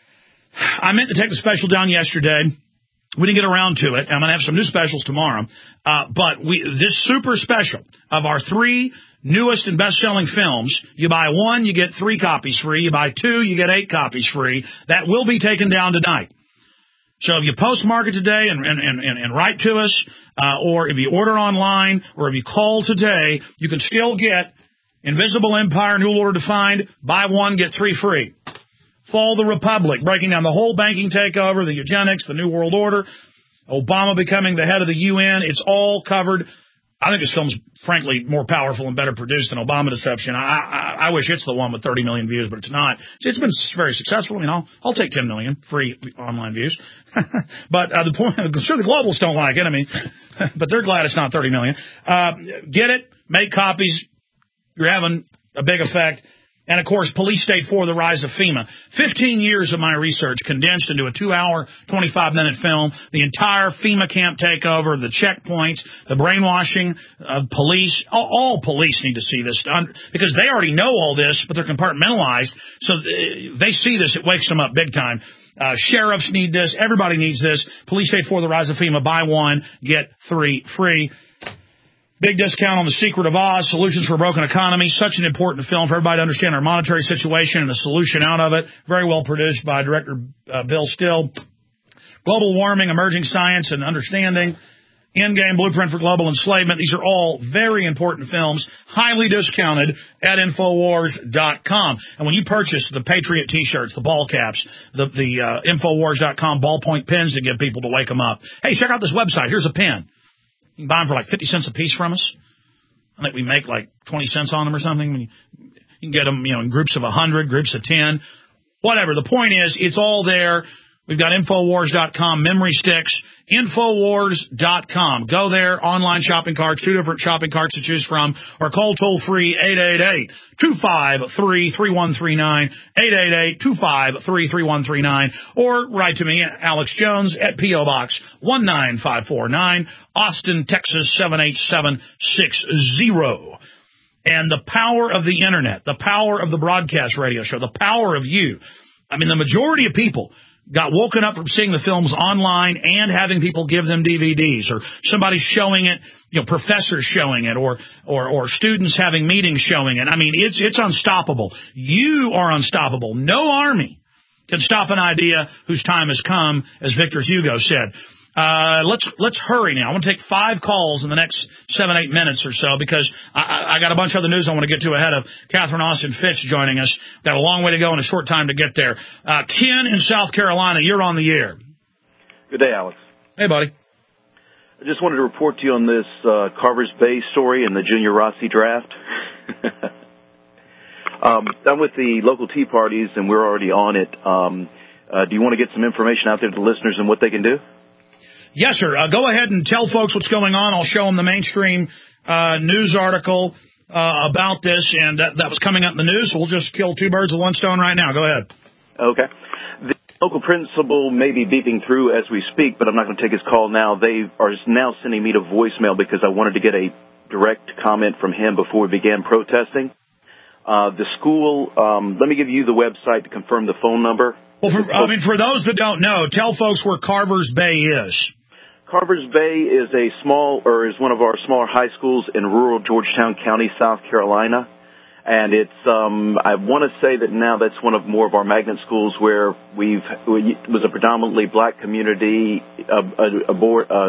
I meant to take the special down yesterday. We didn't get around to it. I'm going to have some new specials tomorrow. Uh, but we this super special of our three newest and best-selling films, you buy one, you get three copies free. You buy two, you get eight copies free. That will be taken down tonight. So if you postmark it today and, and, and, and write to us, uh, or if you order online, or if you call today, you can still get Invisible Empire, New Order Defined, buy one, get three free. Fall the Republic, breaking down the whole banking takeover, the eugenics, the New World Order, Obama becoming the head of the U N. It's all covered. I think this film's, frankly, more powerful and better produced than Obama Deception. I, I, I wish it's the one with thirty million views, but it's not. It's been very successful. You know, I'll take ten million free online views. But uh, the point, sure, the globalists don't like it. I mean, but they're glad it's not thirty million. Uh, get it, make copies. You're having a big effect. And, of course, Police State four, The Rise of FEMA. Fifteen years of my research condensed into a two-hour, twenty-five-minute film. The entire FEMA camp takeover, the checkpoints, the brainwashing of police. All, all police need to see this because they already know all this, but they're compartmentalized. So they see this. It wakes them up big time. Uh, sheriffs need this. Everybody needs this. Police State four, The Rise of FEMA. Buy one, get three free. Big discount on The Secret of Oz, Solutions for a Broken Economy. Such an important film for everybody to understand our monetary situation and the solution out of it. Very well produced by director uh, Bill Still. Global Warming, Emerging Science and Understanding. Endgame, Blueprint for Global Enslavement. These are all very important films, highly discounted at Infowars dot com. And when you purchase the Patriot T-shirts, the ball caps, the, the uh, Infowars dot com ballpoint pens to give people to wake them up. Hey, check out this website. Here's a pen. You can buy them for like fifty cents a piece from us. I think we make like twenty cents on them or something. You can get them, you know, in groups of one hundred, groups of ten, whatever. The point is, it's all there. We've got Infowars dot com, memory sticks, Infowars dot com. Go there, online shopping carts, two different shopping carts to choose from, or call toll-free eight eight eight, two five three, three one three nine, eight eight eight, two five three, three one three nine, or write to me, Alex Jones, at P O Box one nine five four nine, Austin, Texas seven eight seven six zero. And the power of the Internet, the power of the broadcast radio show, the power of you. I mean, the majority of people got woken up from seeing the films online and having people give them D V Ds, or somebody showing it, you know, professors showing it, or or or students having meetings showing it. I mean, it's it's unstoppable. You are unstoppable. No army can stop an idea whose time has come, as Victor Hugo said. Uh, let's let's hurry now. I want to take five calls in the next seven, eight minutes or so because I, I got a bunch of other news I want to get to ahead of Catherine Austin Fitts joining us. Got a long way to go and a short time to get there. Uh, Ken in South Carolina, you're on the air. Good day, Alex. Hey, buddy. I just wanted to report to you on this uh, Carver's Bay story and the Junior Rossi draft. um, I'm with the local Tea Parties, and we're already on it. Um, uh, do you want to get some information out there to the listeners and what they can do? Yes, sir. Uh, go ahead and tell folks what's going on. I'll show them the mainstream uh, news article uh, about this, and that, that was coming up in the news, so we'll just kill two birds with one stone right now. Go ahead. Okay. The local principal may be beeping through as we speak, but I'm not going to take his call now. They are now sending me to voicemail because I wanted to get a direct comment from him before we began protesting. Uh, the school, um, let me give you the website to confirm the phone number. Well, for, I mean, for those that don't know, tell folks where Carver's Bay is. Carver's Bay is a small, or is one of our smaller high schools in rural Georgetown County, South Carolina. And it's, um, I want to say that now that's one of more of our magnet schools where we've, it was a predominantly black community, a, a, a board, uh,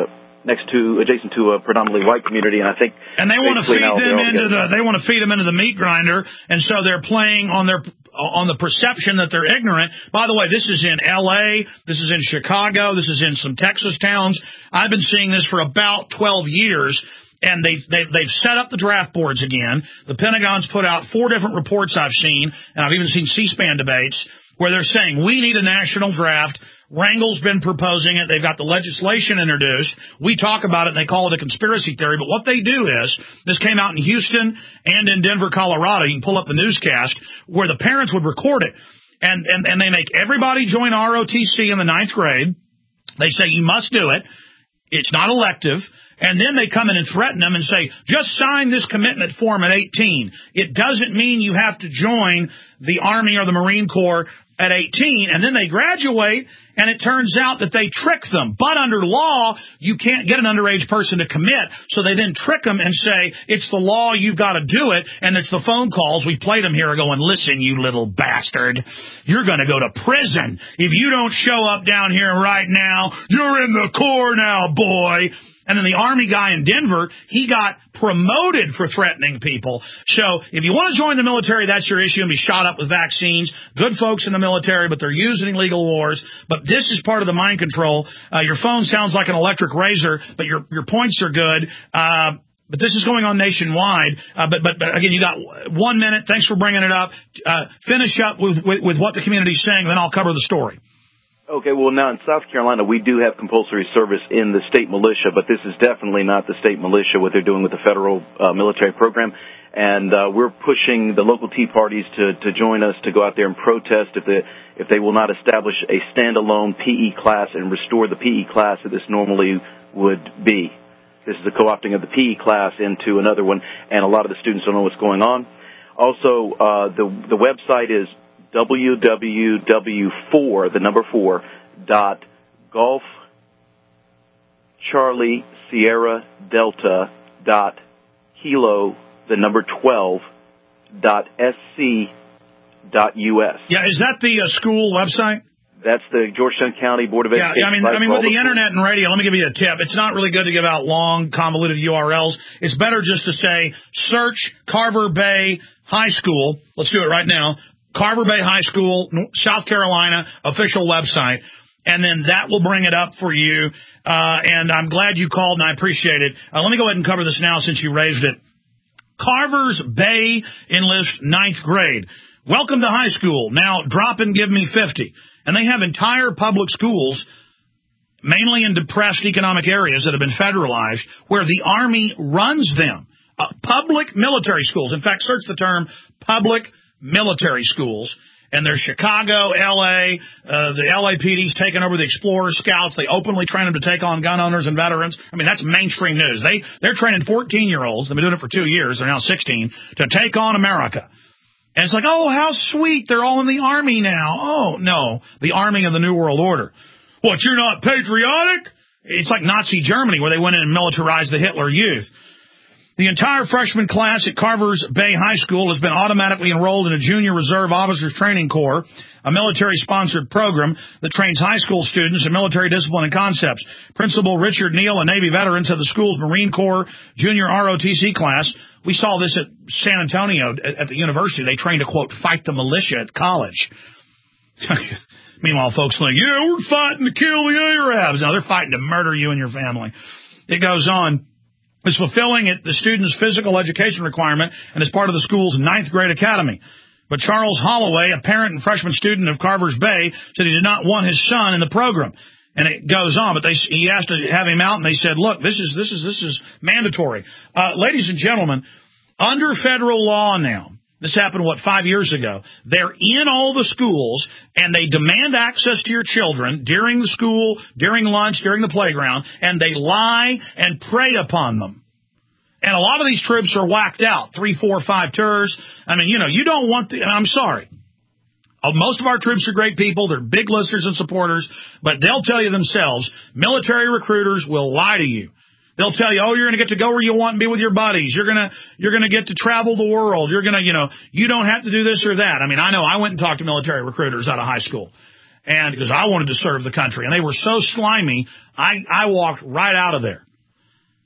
next to, adjacent to a predominantly white community, and I think and they want to feed them into the they want to feed them into the meat grinder, and so they're playing on their on the perception that they're ignorant. By the way, this is in L A, this is in Chicago, this is in some Texas towns. I've been seeing this for about twelve years. And they've, they've, they've set up the draft boards again. The Pentagon's put out four different reports I've seen, and I've even seen C-SPAN debates, where they're saying we need a national draft. Wrangell's been proposing it. They've got the legislation introduced. We talk about it, and they call it a conspiracy theory. But what they do is, this came out in Houston and in Denver, Colorado. You can pull up the newscast, where the parents would record it. And, and, and they make everybody join R O T C in the ninth grade. They say you must do it. It's not elective. And then they come in and threaten them and say, just sign this commitment form at eighteen. It doesn't mean you have to join the Army or the Marine Corps at eighteen. And then they graduate, and it turns out that they trick them. But under law, you can't get an underage person to commit. So they then trick them and say, it's the law, you've got to do it. And it's the phone calls. We played them here going, listen, you little bastard, you're going to go to prison. If you don't show up down here right now, you're in the Corps now, boy. And then the Army guy in Denver, he got promoted for threatening people. So if you want to join the military, that's your issue, and be shot up with vaccines. Good folks in the military, but they're using illegal wars. But this is part of the mind control. Uh, your phone sounds like an electric razor, but your your points are good. Uh, but this is going on nationwide. Uh, but, but but again, you got one minute. Thanks for bringing it up. Uh, finish up with, with with what the community's saying, then I'll cover the story. Okay, well, now in South Carolina, we do have compulsory service in the state militia, but this is definitely not the state militia, what they're doing with the federal uh, military program. And uh, we're pushing the local Tea Parties to, to join us to go out there and protest if, the, if they will not establish a standalone P E class and restore the P E class that this normally would be. This is a co-opting of the P E class into another one, and a lot of the students don't know what's going on. Also, uh, the, the website is w w w four, the number four, dot golf Charlie Sierra Delta dot kilo, the number twelve, dot sc dot us. Yeah, is that the uh, school website? That's the Georgetown County Board of yeah, Education. I mean, I mean, with the internet and radio, let me give you a tip. It's not really good to give out long, convoluted U R Ls. It's better just to say, search Carver Bay High School. Let's do it right now. Carver Bay High School, South Carolina, official website, and then that will bring it up for you. Uh, and I'm glad you called, and I appreciate it. Uh, let me go ahead and cover this now since you raised it. Carver's Bay enlist ninth grade. Welcome to high school. Now drop and give me fifty. And they have entire public schools, mainly in depressed economic areas that have been federalized, where the Army runs them. Uh, public military schools. In fact, search the term public military schools, and there's Chicago, L A, uh, the L A P D's taking over the Explorer Scouts. They openly train them to take on gun owners and veterans. I mean, that's mainstream news. They, they're training fourteen-year-olds, they've been doing it for two years, they're now sixteen, to take on America. And it's like, oh, how sweet, they're all in the Army now. Oh, no, the Army of the New World Order. What, you're not patriotic? It's like Nazi Germany, where they went in and militarized the Hitler Youth. The entire freshman class at Carver's Bay High School has been automatically enrolled in a Junior Reserve Officers Training Corps, a military-sponsored program that trains high school students in military discipline and concepts. Principal Richard Neal, a Navy veteran, said the school's Marine Corps Junior R O T C class. We saw this at San Antonio at the university. They trained to, quote, fight the militia at college. Meanwhile, folks think, yeah, we're fighting to kill the Arabs. No, they're fighting to murder you and your family. It goes on. Is fulfilling it, the student's physical education requirement and is part of the school's ninth grade academy. But Charles Holloway, a parent and freshman student of Carver's Bay, said he did not want his son in the program. And it goes on, but they, he asked to have him out, and they said, look, this is this is this is mandatory. Uh, ladies and gentlemen, under federal law now, this happened, what, five years ago, they're in all the schools, and they demand access to your children during the school, during lunch, during the playground, and they lie and prey upon them. And a lot of these troops are whacked out, three, four, five tours. I mean, you know, you don't want the, and I'm sorry. Most of our troops are great people. They're big listeners and supporters, but they'll tell you themselves, military recruiters will lie to you. They'll tell you, oh, you're going to get to go where you want and be with your buddies. You're going to, you're going to get to travel the world. You're going to, you know, you don't have to do this or that. I mean, I know I went and talked to military recruiters out of high school, and because I wanted to serve the country, and they were so slimy, I, I walked right out of there.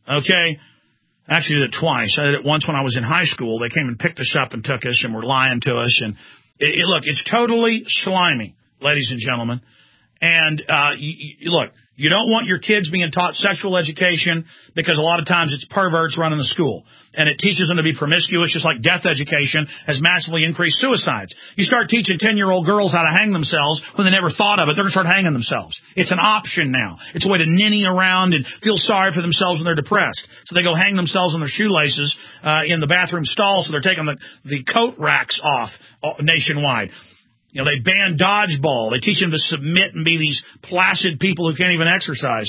Okay? Actually, I did it twice. I did it once when I was in high school. They came and picked us up and took us and were lying to us. And it, it, look, it's totally slimy, ladies and gentlemen. And uh, you, you, look, you don't want your kids being taught sexual education because a lot of times it's perverts running the school. And it teaches them to be promiscuous, just like death education has massively increased suicides. You start teaching ten-year-old girls how to hang themselves when they never thought of it. They're going to start hanging themselves. It's an option now. It's a way to ninny around and feel sorry for themselves when they're depressed. So they go hang themselves on their shoelaces uh, in the bathroom stall, so they're taking the, the coat racks off uh, nationwide. You know, they ban dodgeball. They teach them to submit and be these placid people who can't even exercise.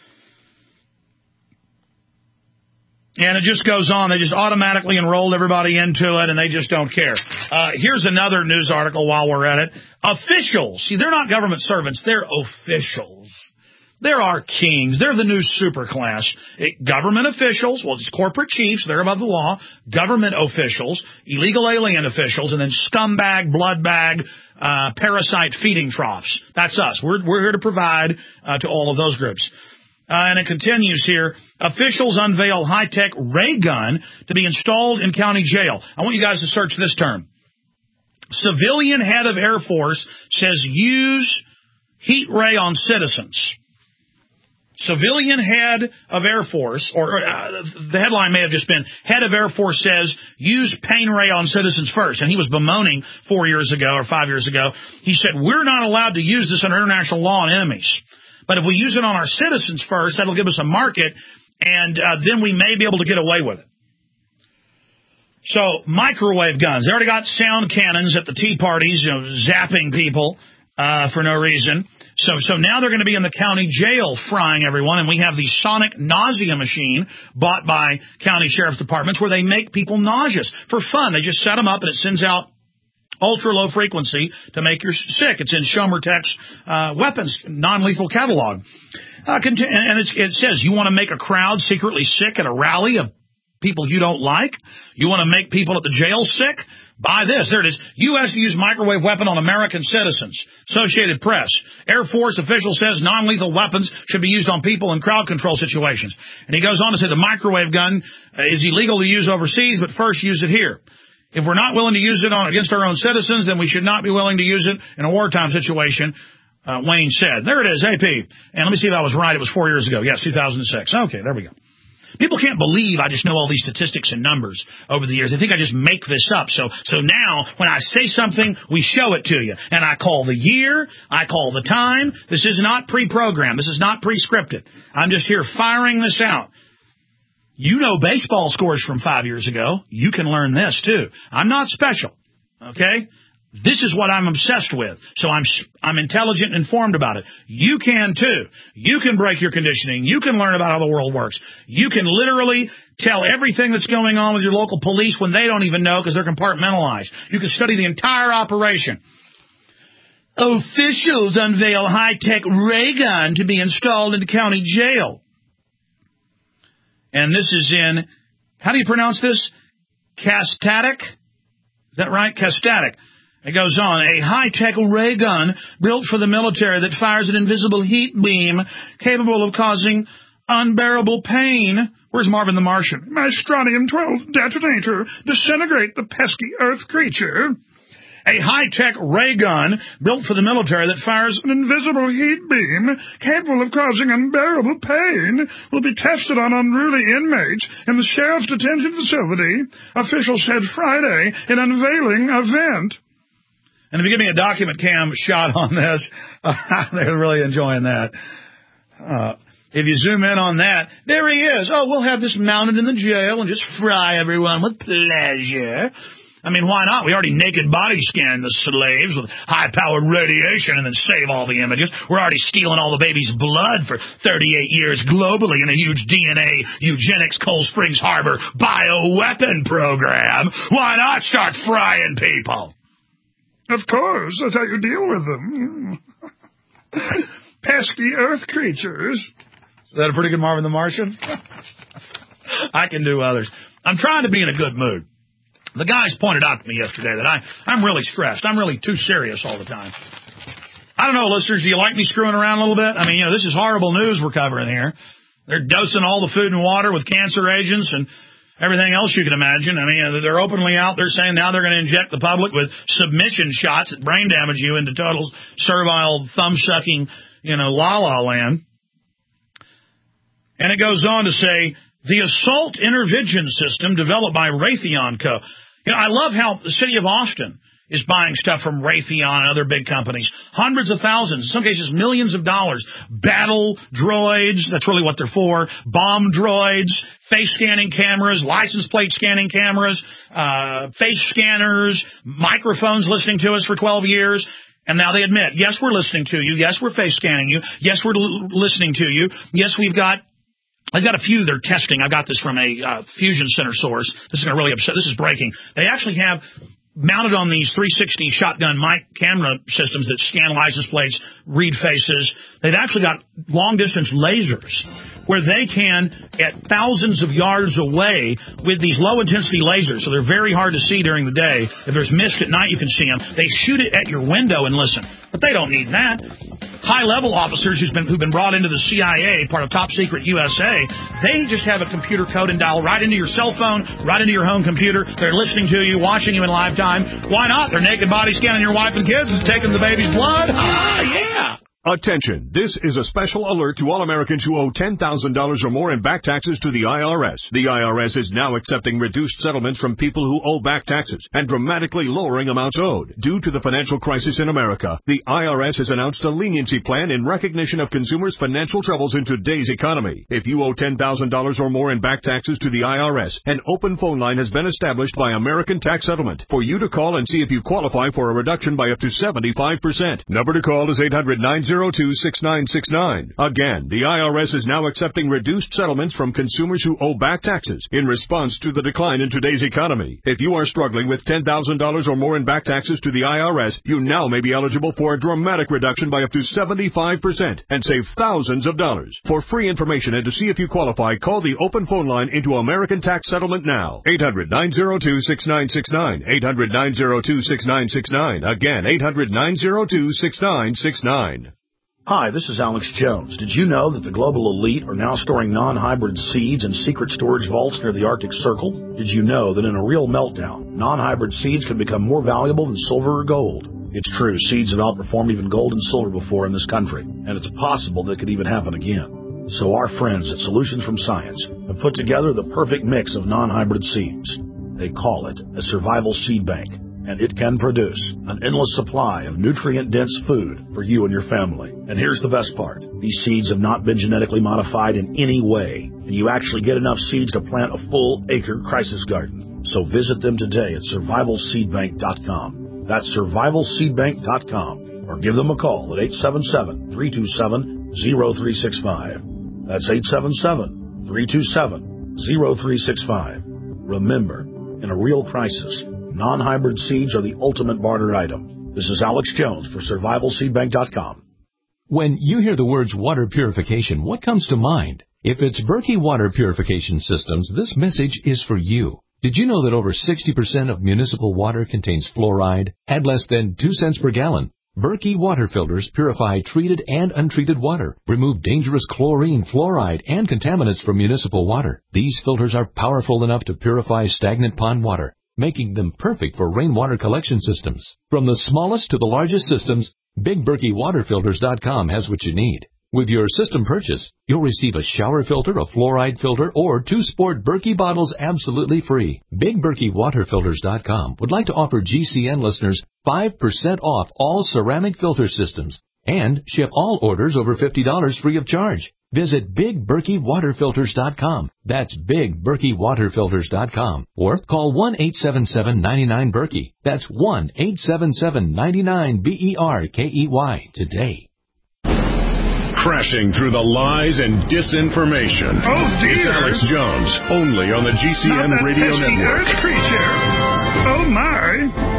And it just goes on. They just automatically enrolled everybody into it, and they just don't care. Uh, here's another news article while we're at it. Officials. See, they're not government servants. They're officials. They're our kings. They're the new superclass. It, government officials, well, it's corporate chiefs. They're above the law. Government officials, illegal alien officials, and then scumbag, bloodbag, uh, parasite feeding troughs. That's us. We're, we're here to provide uh, to all of those groups. Uh, and it continues here. Officials unveil high-tech ray gun to be installed in county jail. I want you guys to search this term. Civilian head of Air Force says use heat ray on citizens. Civilian head of Air Force, or uh, the headline may have just been, head of Air Force says use pain ray on citizens first. And he was bemoaning four years ago or five years ago. He said, we're not allowed to use this under international law on enemies. But if we use it on our citizens first, that'll give us a market, and uh, then we may be able to get away with it. So, microwave guns. They already got sound cannons at the tea parties, you know, zapping people uh, for no reason. So, so now they're going to be in the county jail frying everyone, and we have the sonic nausea machine bought by county sheriff's departments where they make people nauseous for fun. They just set them up, and it sends out ultra-low frequency to make you sick. It's in Schomer Tech's uh, weapons non-lethal catalog. Uh, cont- and it's, it says, you want to make a crowd secretly sick at a rally of people you don't like? You want to make people at the jail sick? Buy this. There it is. U S to use microwave weapon on American citizens. Associated Press. Air Force official says non-lethal weapons should be used on people in crowd control situations. And he goes on to say the microwave gun uh, is illegal to use overseas, but first use it here. If we're not willing to use it on against our own citizens, then we should not be willing to use it in a wartime situation, uh, Wayne said. There it is, A P. And let me see if I was right. It was four years ago. Yes, two thousand six. Okay, there we go. People can't believe I just know all these statistics and numbers over the years. They think I just make this up. So so now, when I say something, we show it to you. And I call the year. I call the time. This is not pre-programmed. This is not pre-scripted. I'm just here firing this out. You know baseball scores from five years ago. You can learn this, too. I'm not special, okay? This is what I'm obsessed with, so I'm I'm intelligent and informed about it. You can, too. You can break your conditioning. You can learn about how the world works. You can literally tell everything that's going on with your local police when they don't even know because they're compartmentalized. You can study the entire operation. Officials unveil high-tech ray gun to be installed in the county jail. And this is in, how do you pronounce this? Castatic? Is that right? Castatic. It goes on. A high-tech ray gun built for the military that fires an invisible heat beam capable of causing unbearable pain. Where's Marvin the Martian? My strontium twelve detonator. Disintegrate the pesky earth creature. A high-tech ray gun built for the military that fires an invisible heat beam capable of causing unbearable pain will be tested on unruly inmates in the sheriff's detention facility, officials said Friday in unveiling event. And if you give me a document cam shot on this, uh, they're really enjoying that. Uh, if you zoom in on that, there he is. Oh, we'll have this mounted in the jail and just fry everyone with pleasure. I mean, why not? We already naked body scanned the slaves with high-powered radiation and then save all the images. We're already stealing all the baby's blood for thirty-eight years globally in a huge D N A eugenics Cold Springs Harbor bioweapon program. Why not start frying people? Of course. That's how you deal with them. Pesky earth creatures. Is that a pretty good Marvin the Martian? I can do others. I'm trying to be in a good mood. The guys pointed out to me yesterday that I, I'm really stressed. I'm really too serious all the time. I don't know, listeners, do you like me screwing around a little bit? I mean, you know, this is horrible news we're covering here. They're dosing all the food and water with cancer agents and everything else you can imagine. I mean, they're openly out there saying now they're going to inject the public with submission shots that brain damage you into total servile, thumb-sucking, you know, la-la land. And it goes on to say, the assault intervention system developed by Raytheon Co. You know, I love how the city of Austin is buying stuff from Raytheon and other big companies. Hundreds of thousands, in some cases millions of dollars. Battle droids, that's really what they're for. Bomb droids, face scanning cameras, license plate scanning cameras, uh, face scanners, microphones listening to us for twelve years. And now they admit, yes, we're listening to you. Yes, we're face scanning you. Yes, we're l- listening to you. Yes, we've got I've got a few they're testing. I got this from a uh, Fusion Center source. This is going to really upset. This is breaking. They actually have mounted on these three sixty shotgun mic camera systems that scan license plates, read faces. They've actually got long-distance lasers where they can, at thousands of yards away, with these low-intensity lasers, so they're very hard to see during the day. If there's mist at night, you can see them. They shoot it at your window and listen. But they don't need that. High-level officers who's been, who've been brought into the C I A, part of Top Secret U S A, they just have a computer code and dial right into your cell phone, right into your home computer. They're listening to you, watching you in live time. Why not? They're naked body scanning your wife and kids and taking the baby's blood. Ah, yeah. Attention, this is a special alert to all Americans who owe ten thousand dollars or more in back taxes to the I R S. The I R S is now accepting reduced settlements from people who owe back taxes and dramatically lowering amounts owed. Due to the financial crisis in America, the I R S has announced a leniency plan in recognition of consumers' financial troubles in today's economy. If you owe ten thousand dollars or more in back taxes to the I R S, an open phone line has been established by American Tax Settlement for you to call and see if you qualify for a reduction by up to seventy-five percent. Number to call is eight hundred, nine oh two, six nine six nine. Again, the I R S is now accepting reduced settlements from consumers who owe back taxes in response to the decline in today's economy. If you are struggling with ten thousand dollars or more in back taxes to the I R S, you now may be eligible for a dramatic reduction by up to seventy-five percent and save thousands of dollars. For free information and to see if you qualify, call the open phone line into American Tax Settlement now. eight hundred, nine oh two, six nine six nine. eight hundred, nine oh two, six nine six nine. Again, eight hundred, nine oh two, six nine six nine. Hi, this is Alex Jones. Did you know that the global elite are now storing non-hybrid seeds in secret storage vaults near the Arctic Circle? Did you know that in a real meltdown, non-hybrid seeds can become more valuable than silver or gold? It's true, seeds have outperformed even gold and silver before in this country, and it's possible that could even happen again. So our friends at Solutions from Science have put together the perfect mix of non-hybrid seeds. They call it a survival seed bank, and it can produce an endless supply of nutrient-dense food for you and your family. And here's the best part. These seeds have not been genetically modified in any way, and you actually get enough seeds to plant a full-acre crisis garden. So visit them today at survival seed bank dot com. That's survival seed bank dot com, or give them a call at eight seven seven, three two seven, zero three six five. That's eight seven seven, three two seven, zero three six five. Remember, in a real crisis, non-hybrid seeds are the ultimate barter item. This is Alex Jones for survival seed bank dot com. When you hear the words water purification, what comes to mind? If it's Berkey Water Purification Systems, this message is for you. Did you know that over sixty percent of municipal water contains fluoride at less than two cents per gallon? Berkey water filters purify treated and untreated water, remove dangerous chlorine, fluoride, and contaminants from municipal water. These filters are powerful enough to purify stagnant pond water, making them perfect for rainwater collection systems. From the smallest to the largest systems, Big Berkey Water Filters dot com has what you need. With your system purchase, you'll receive a shower filter, a fluoride filter, or two sport Berkey bottles absolutely free. Big Berkey Water Filters dot com would like to offer G C N listeners five percent off all ceramic filter systems and ship all orders over fifty dollars free of charge. Visit Big Berkey Water Filters dot com. That's Big Berkey Water Filters dot com. Or call one eight seven seven, nine nine, Berkey. That's one eight seven seven, nine nine, B E R K E Y today. Crashing through the lies and disinformation. Oh, dear. It's Alex Jones, only on the G C N Not that Radio pesky Network. Earth creature. Oh, my.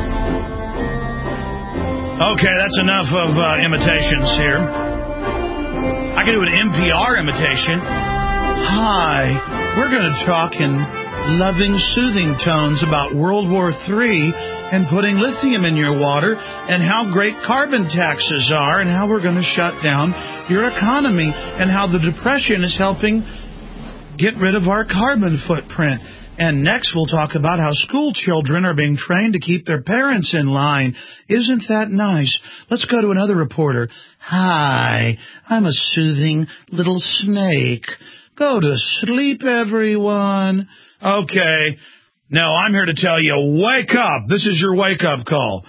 Okay, that's enough of uh, imitations here. I can do an N P R imitation. Hi, we're going to talk in loving, soothing tones about World War Three and putting lithium in your water, and how great carbon taxes are, and how we're going to shut down your economy, and how the Depression is helping get rid of our carbon footprint. And next we'll talk about how school children are being trained to keep their parents in line. Isn't that nice? Let's go to another reporter. Hi, I'm a soothing little snake. Go to sleep, everyone. Okay. No, I'm here to tell you, wake up. This is your wake-up call.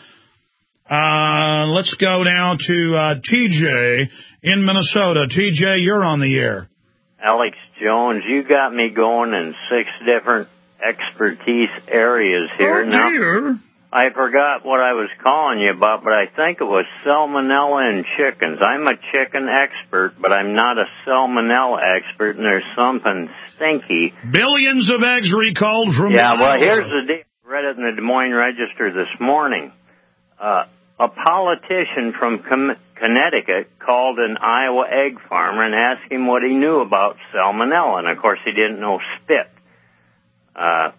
Uh, let's go now to uh, T J in Minnesota. T J, you're on the air. Alex Jones, you got me going in six different expertise areas here. Oh, now, dear. I forgot what I was calling you about, but I think it was salmonella in chickens. I'm a chicken expert, but I'm not a salmonella expert, and there's something stinky. Billions of eggs recalled from... Yeah, well, here's the deal. I read it in the Des Moines Register this morning. Uh, a politician from Com- Connecticut called an Iowa egg farmer and asked him what he knew about salmonella, and of course he didn't know spit. Uh,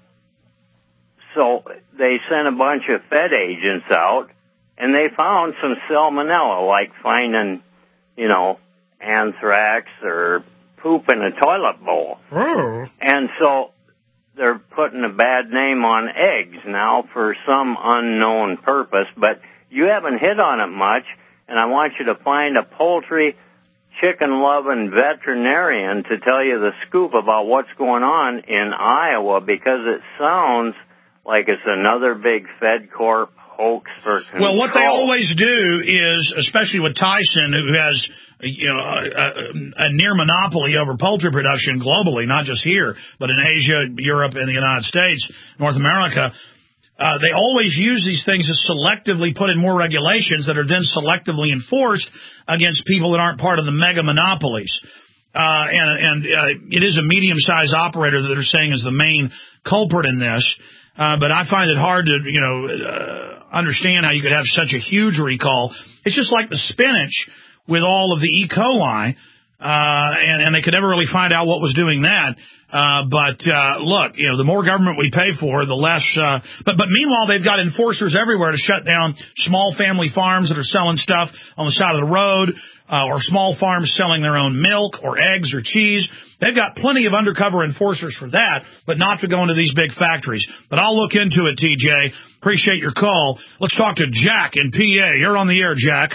so they sent a bunch of Fed agents out, and they found some salmonella, like finding, you know, anthrax or poop in a toilet bowl. Oh. And so they're putting a bad name on eggs now for some unknown purpose, but you haven't hit on it much, and I want you to find a poultry, chicken-loving veterinarian to tell you the scoop about what's going on in Iowa, because it sounds like it's another big FedCorp hoax for control. Well, what they always do is, especially with Tyson, who has you know a, a, a near monopoly over poultry production globally, not just here, but in Asia, Europe, and the United States, North America, uh, they always use these things to selectively put in more regulations that are then selectively enforced against people that aren't part of the mega monopolies. Uh, and and uh, it is a medium-sized operator that they're saying is the main culprit in this. Uh, but I find it hard to, you know, uh, understand how you could have such a huge recall. It's just like the spinach with all of the E. coli, uh, and, and they could never really find out what was doing that. Uh, but, uh, look, you know, the more government we pay for, the less, uh, but, but meanwhile, they've got enforcers everywhere to shut down small family farms that are selling stuff on the side of the road, uh, or small farms selling their own milk or eggs or cheese. They've got plenty of undercover enforcers for that, but not to go into these big factories. But I'll look into it, T J. Appreciate your call. Let's talk to Jack in P A. You're on the air, Jack.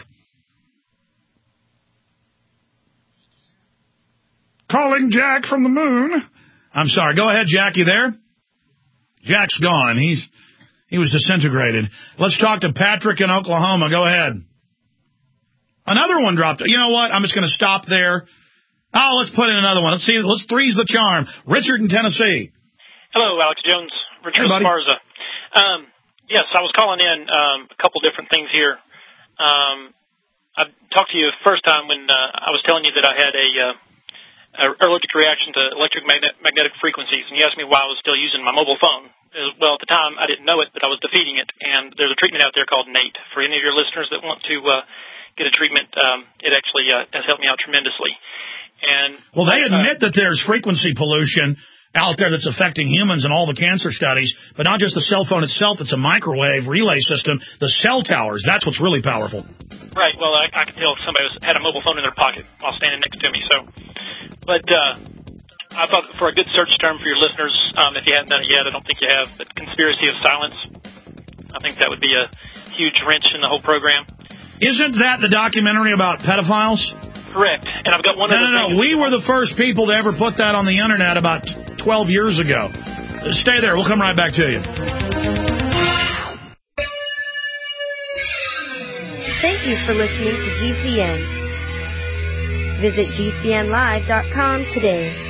Calling Jack from the moon. I'm sorry. Go ahead, Jack. You there? Jack's gone. He's he was disintegrated. Let's talk to Patrick in Oklahoma. Go ahead. Another one dropped. You know what? I'm just going to stop there. Oh, let's put in another one. Let's see. Let's three's the charm. Richard in Tennessee. Hello, Alex Jones. Richard hey, Sparza. Um, yes, I was calling in um, a couple different things here. Um, I talked to you the first time when uh, I was telling you that I had a, uh, a allergic reaction to electric magnet- magnetic frequencies, and you asked me why I was still using my mobile phone. Well, at the time, I didn't know it, but I was defeating it, and there's a treatment out there called N A T E. For any of your listeners that want to uh, get a treatment, um, it actually uh, has helped me out tremendously. And well, they uh, admit that there's frequency pollution out there that's affecting humans in all the cancer studies, but not just the cell phone itself. It's a microwave relay system. The cell towers, that's what's really powerful. Right. Well, I, I could tell if somebody was, had a mobile phone in their pocket while standing next to me. So, But uh, I thought for a good search term for your listeners, um, if you haven't done it yet, I don't think you have, but Conspiracy of Silence. I think that would be a huge wrench in the whole program. Isn't that the documentary about pedophiles? Correct. And I've got one no, other no, thing. No, we were the first people to ever put that on the internet about twelve years ago. Stay there. We'll come right back to you. Thank you for listening to G C N. Visit G C N live dot com today.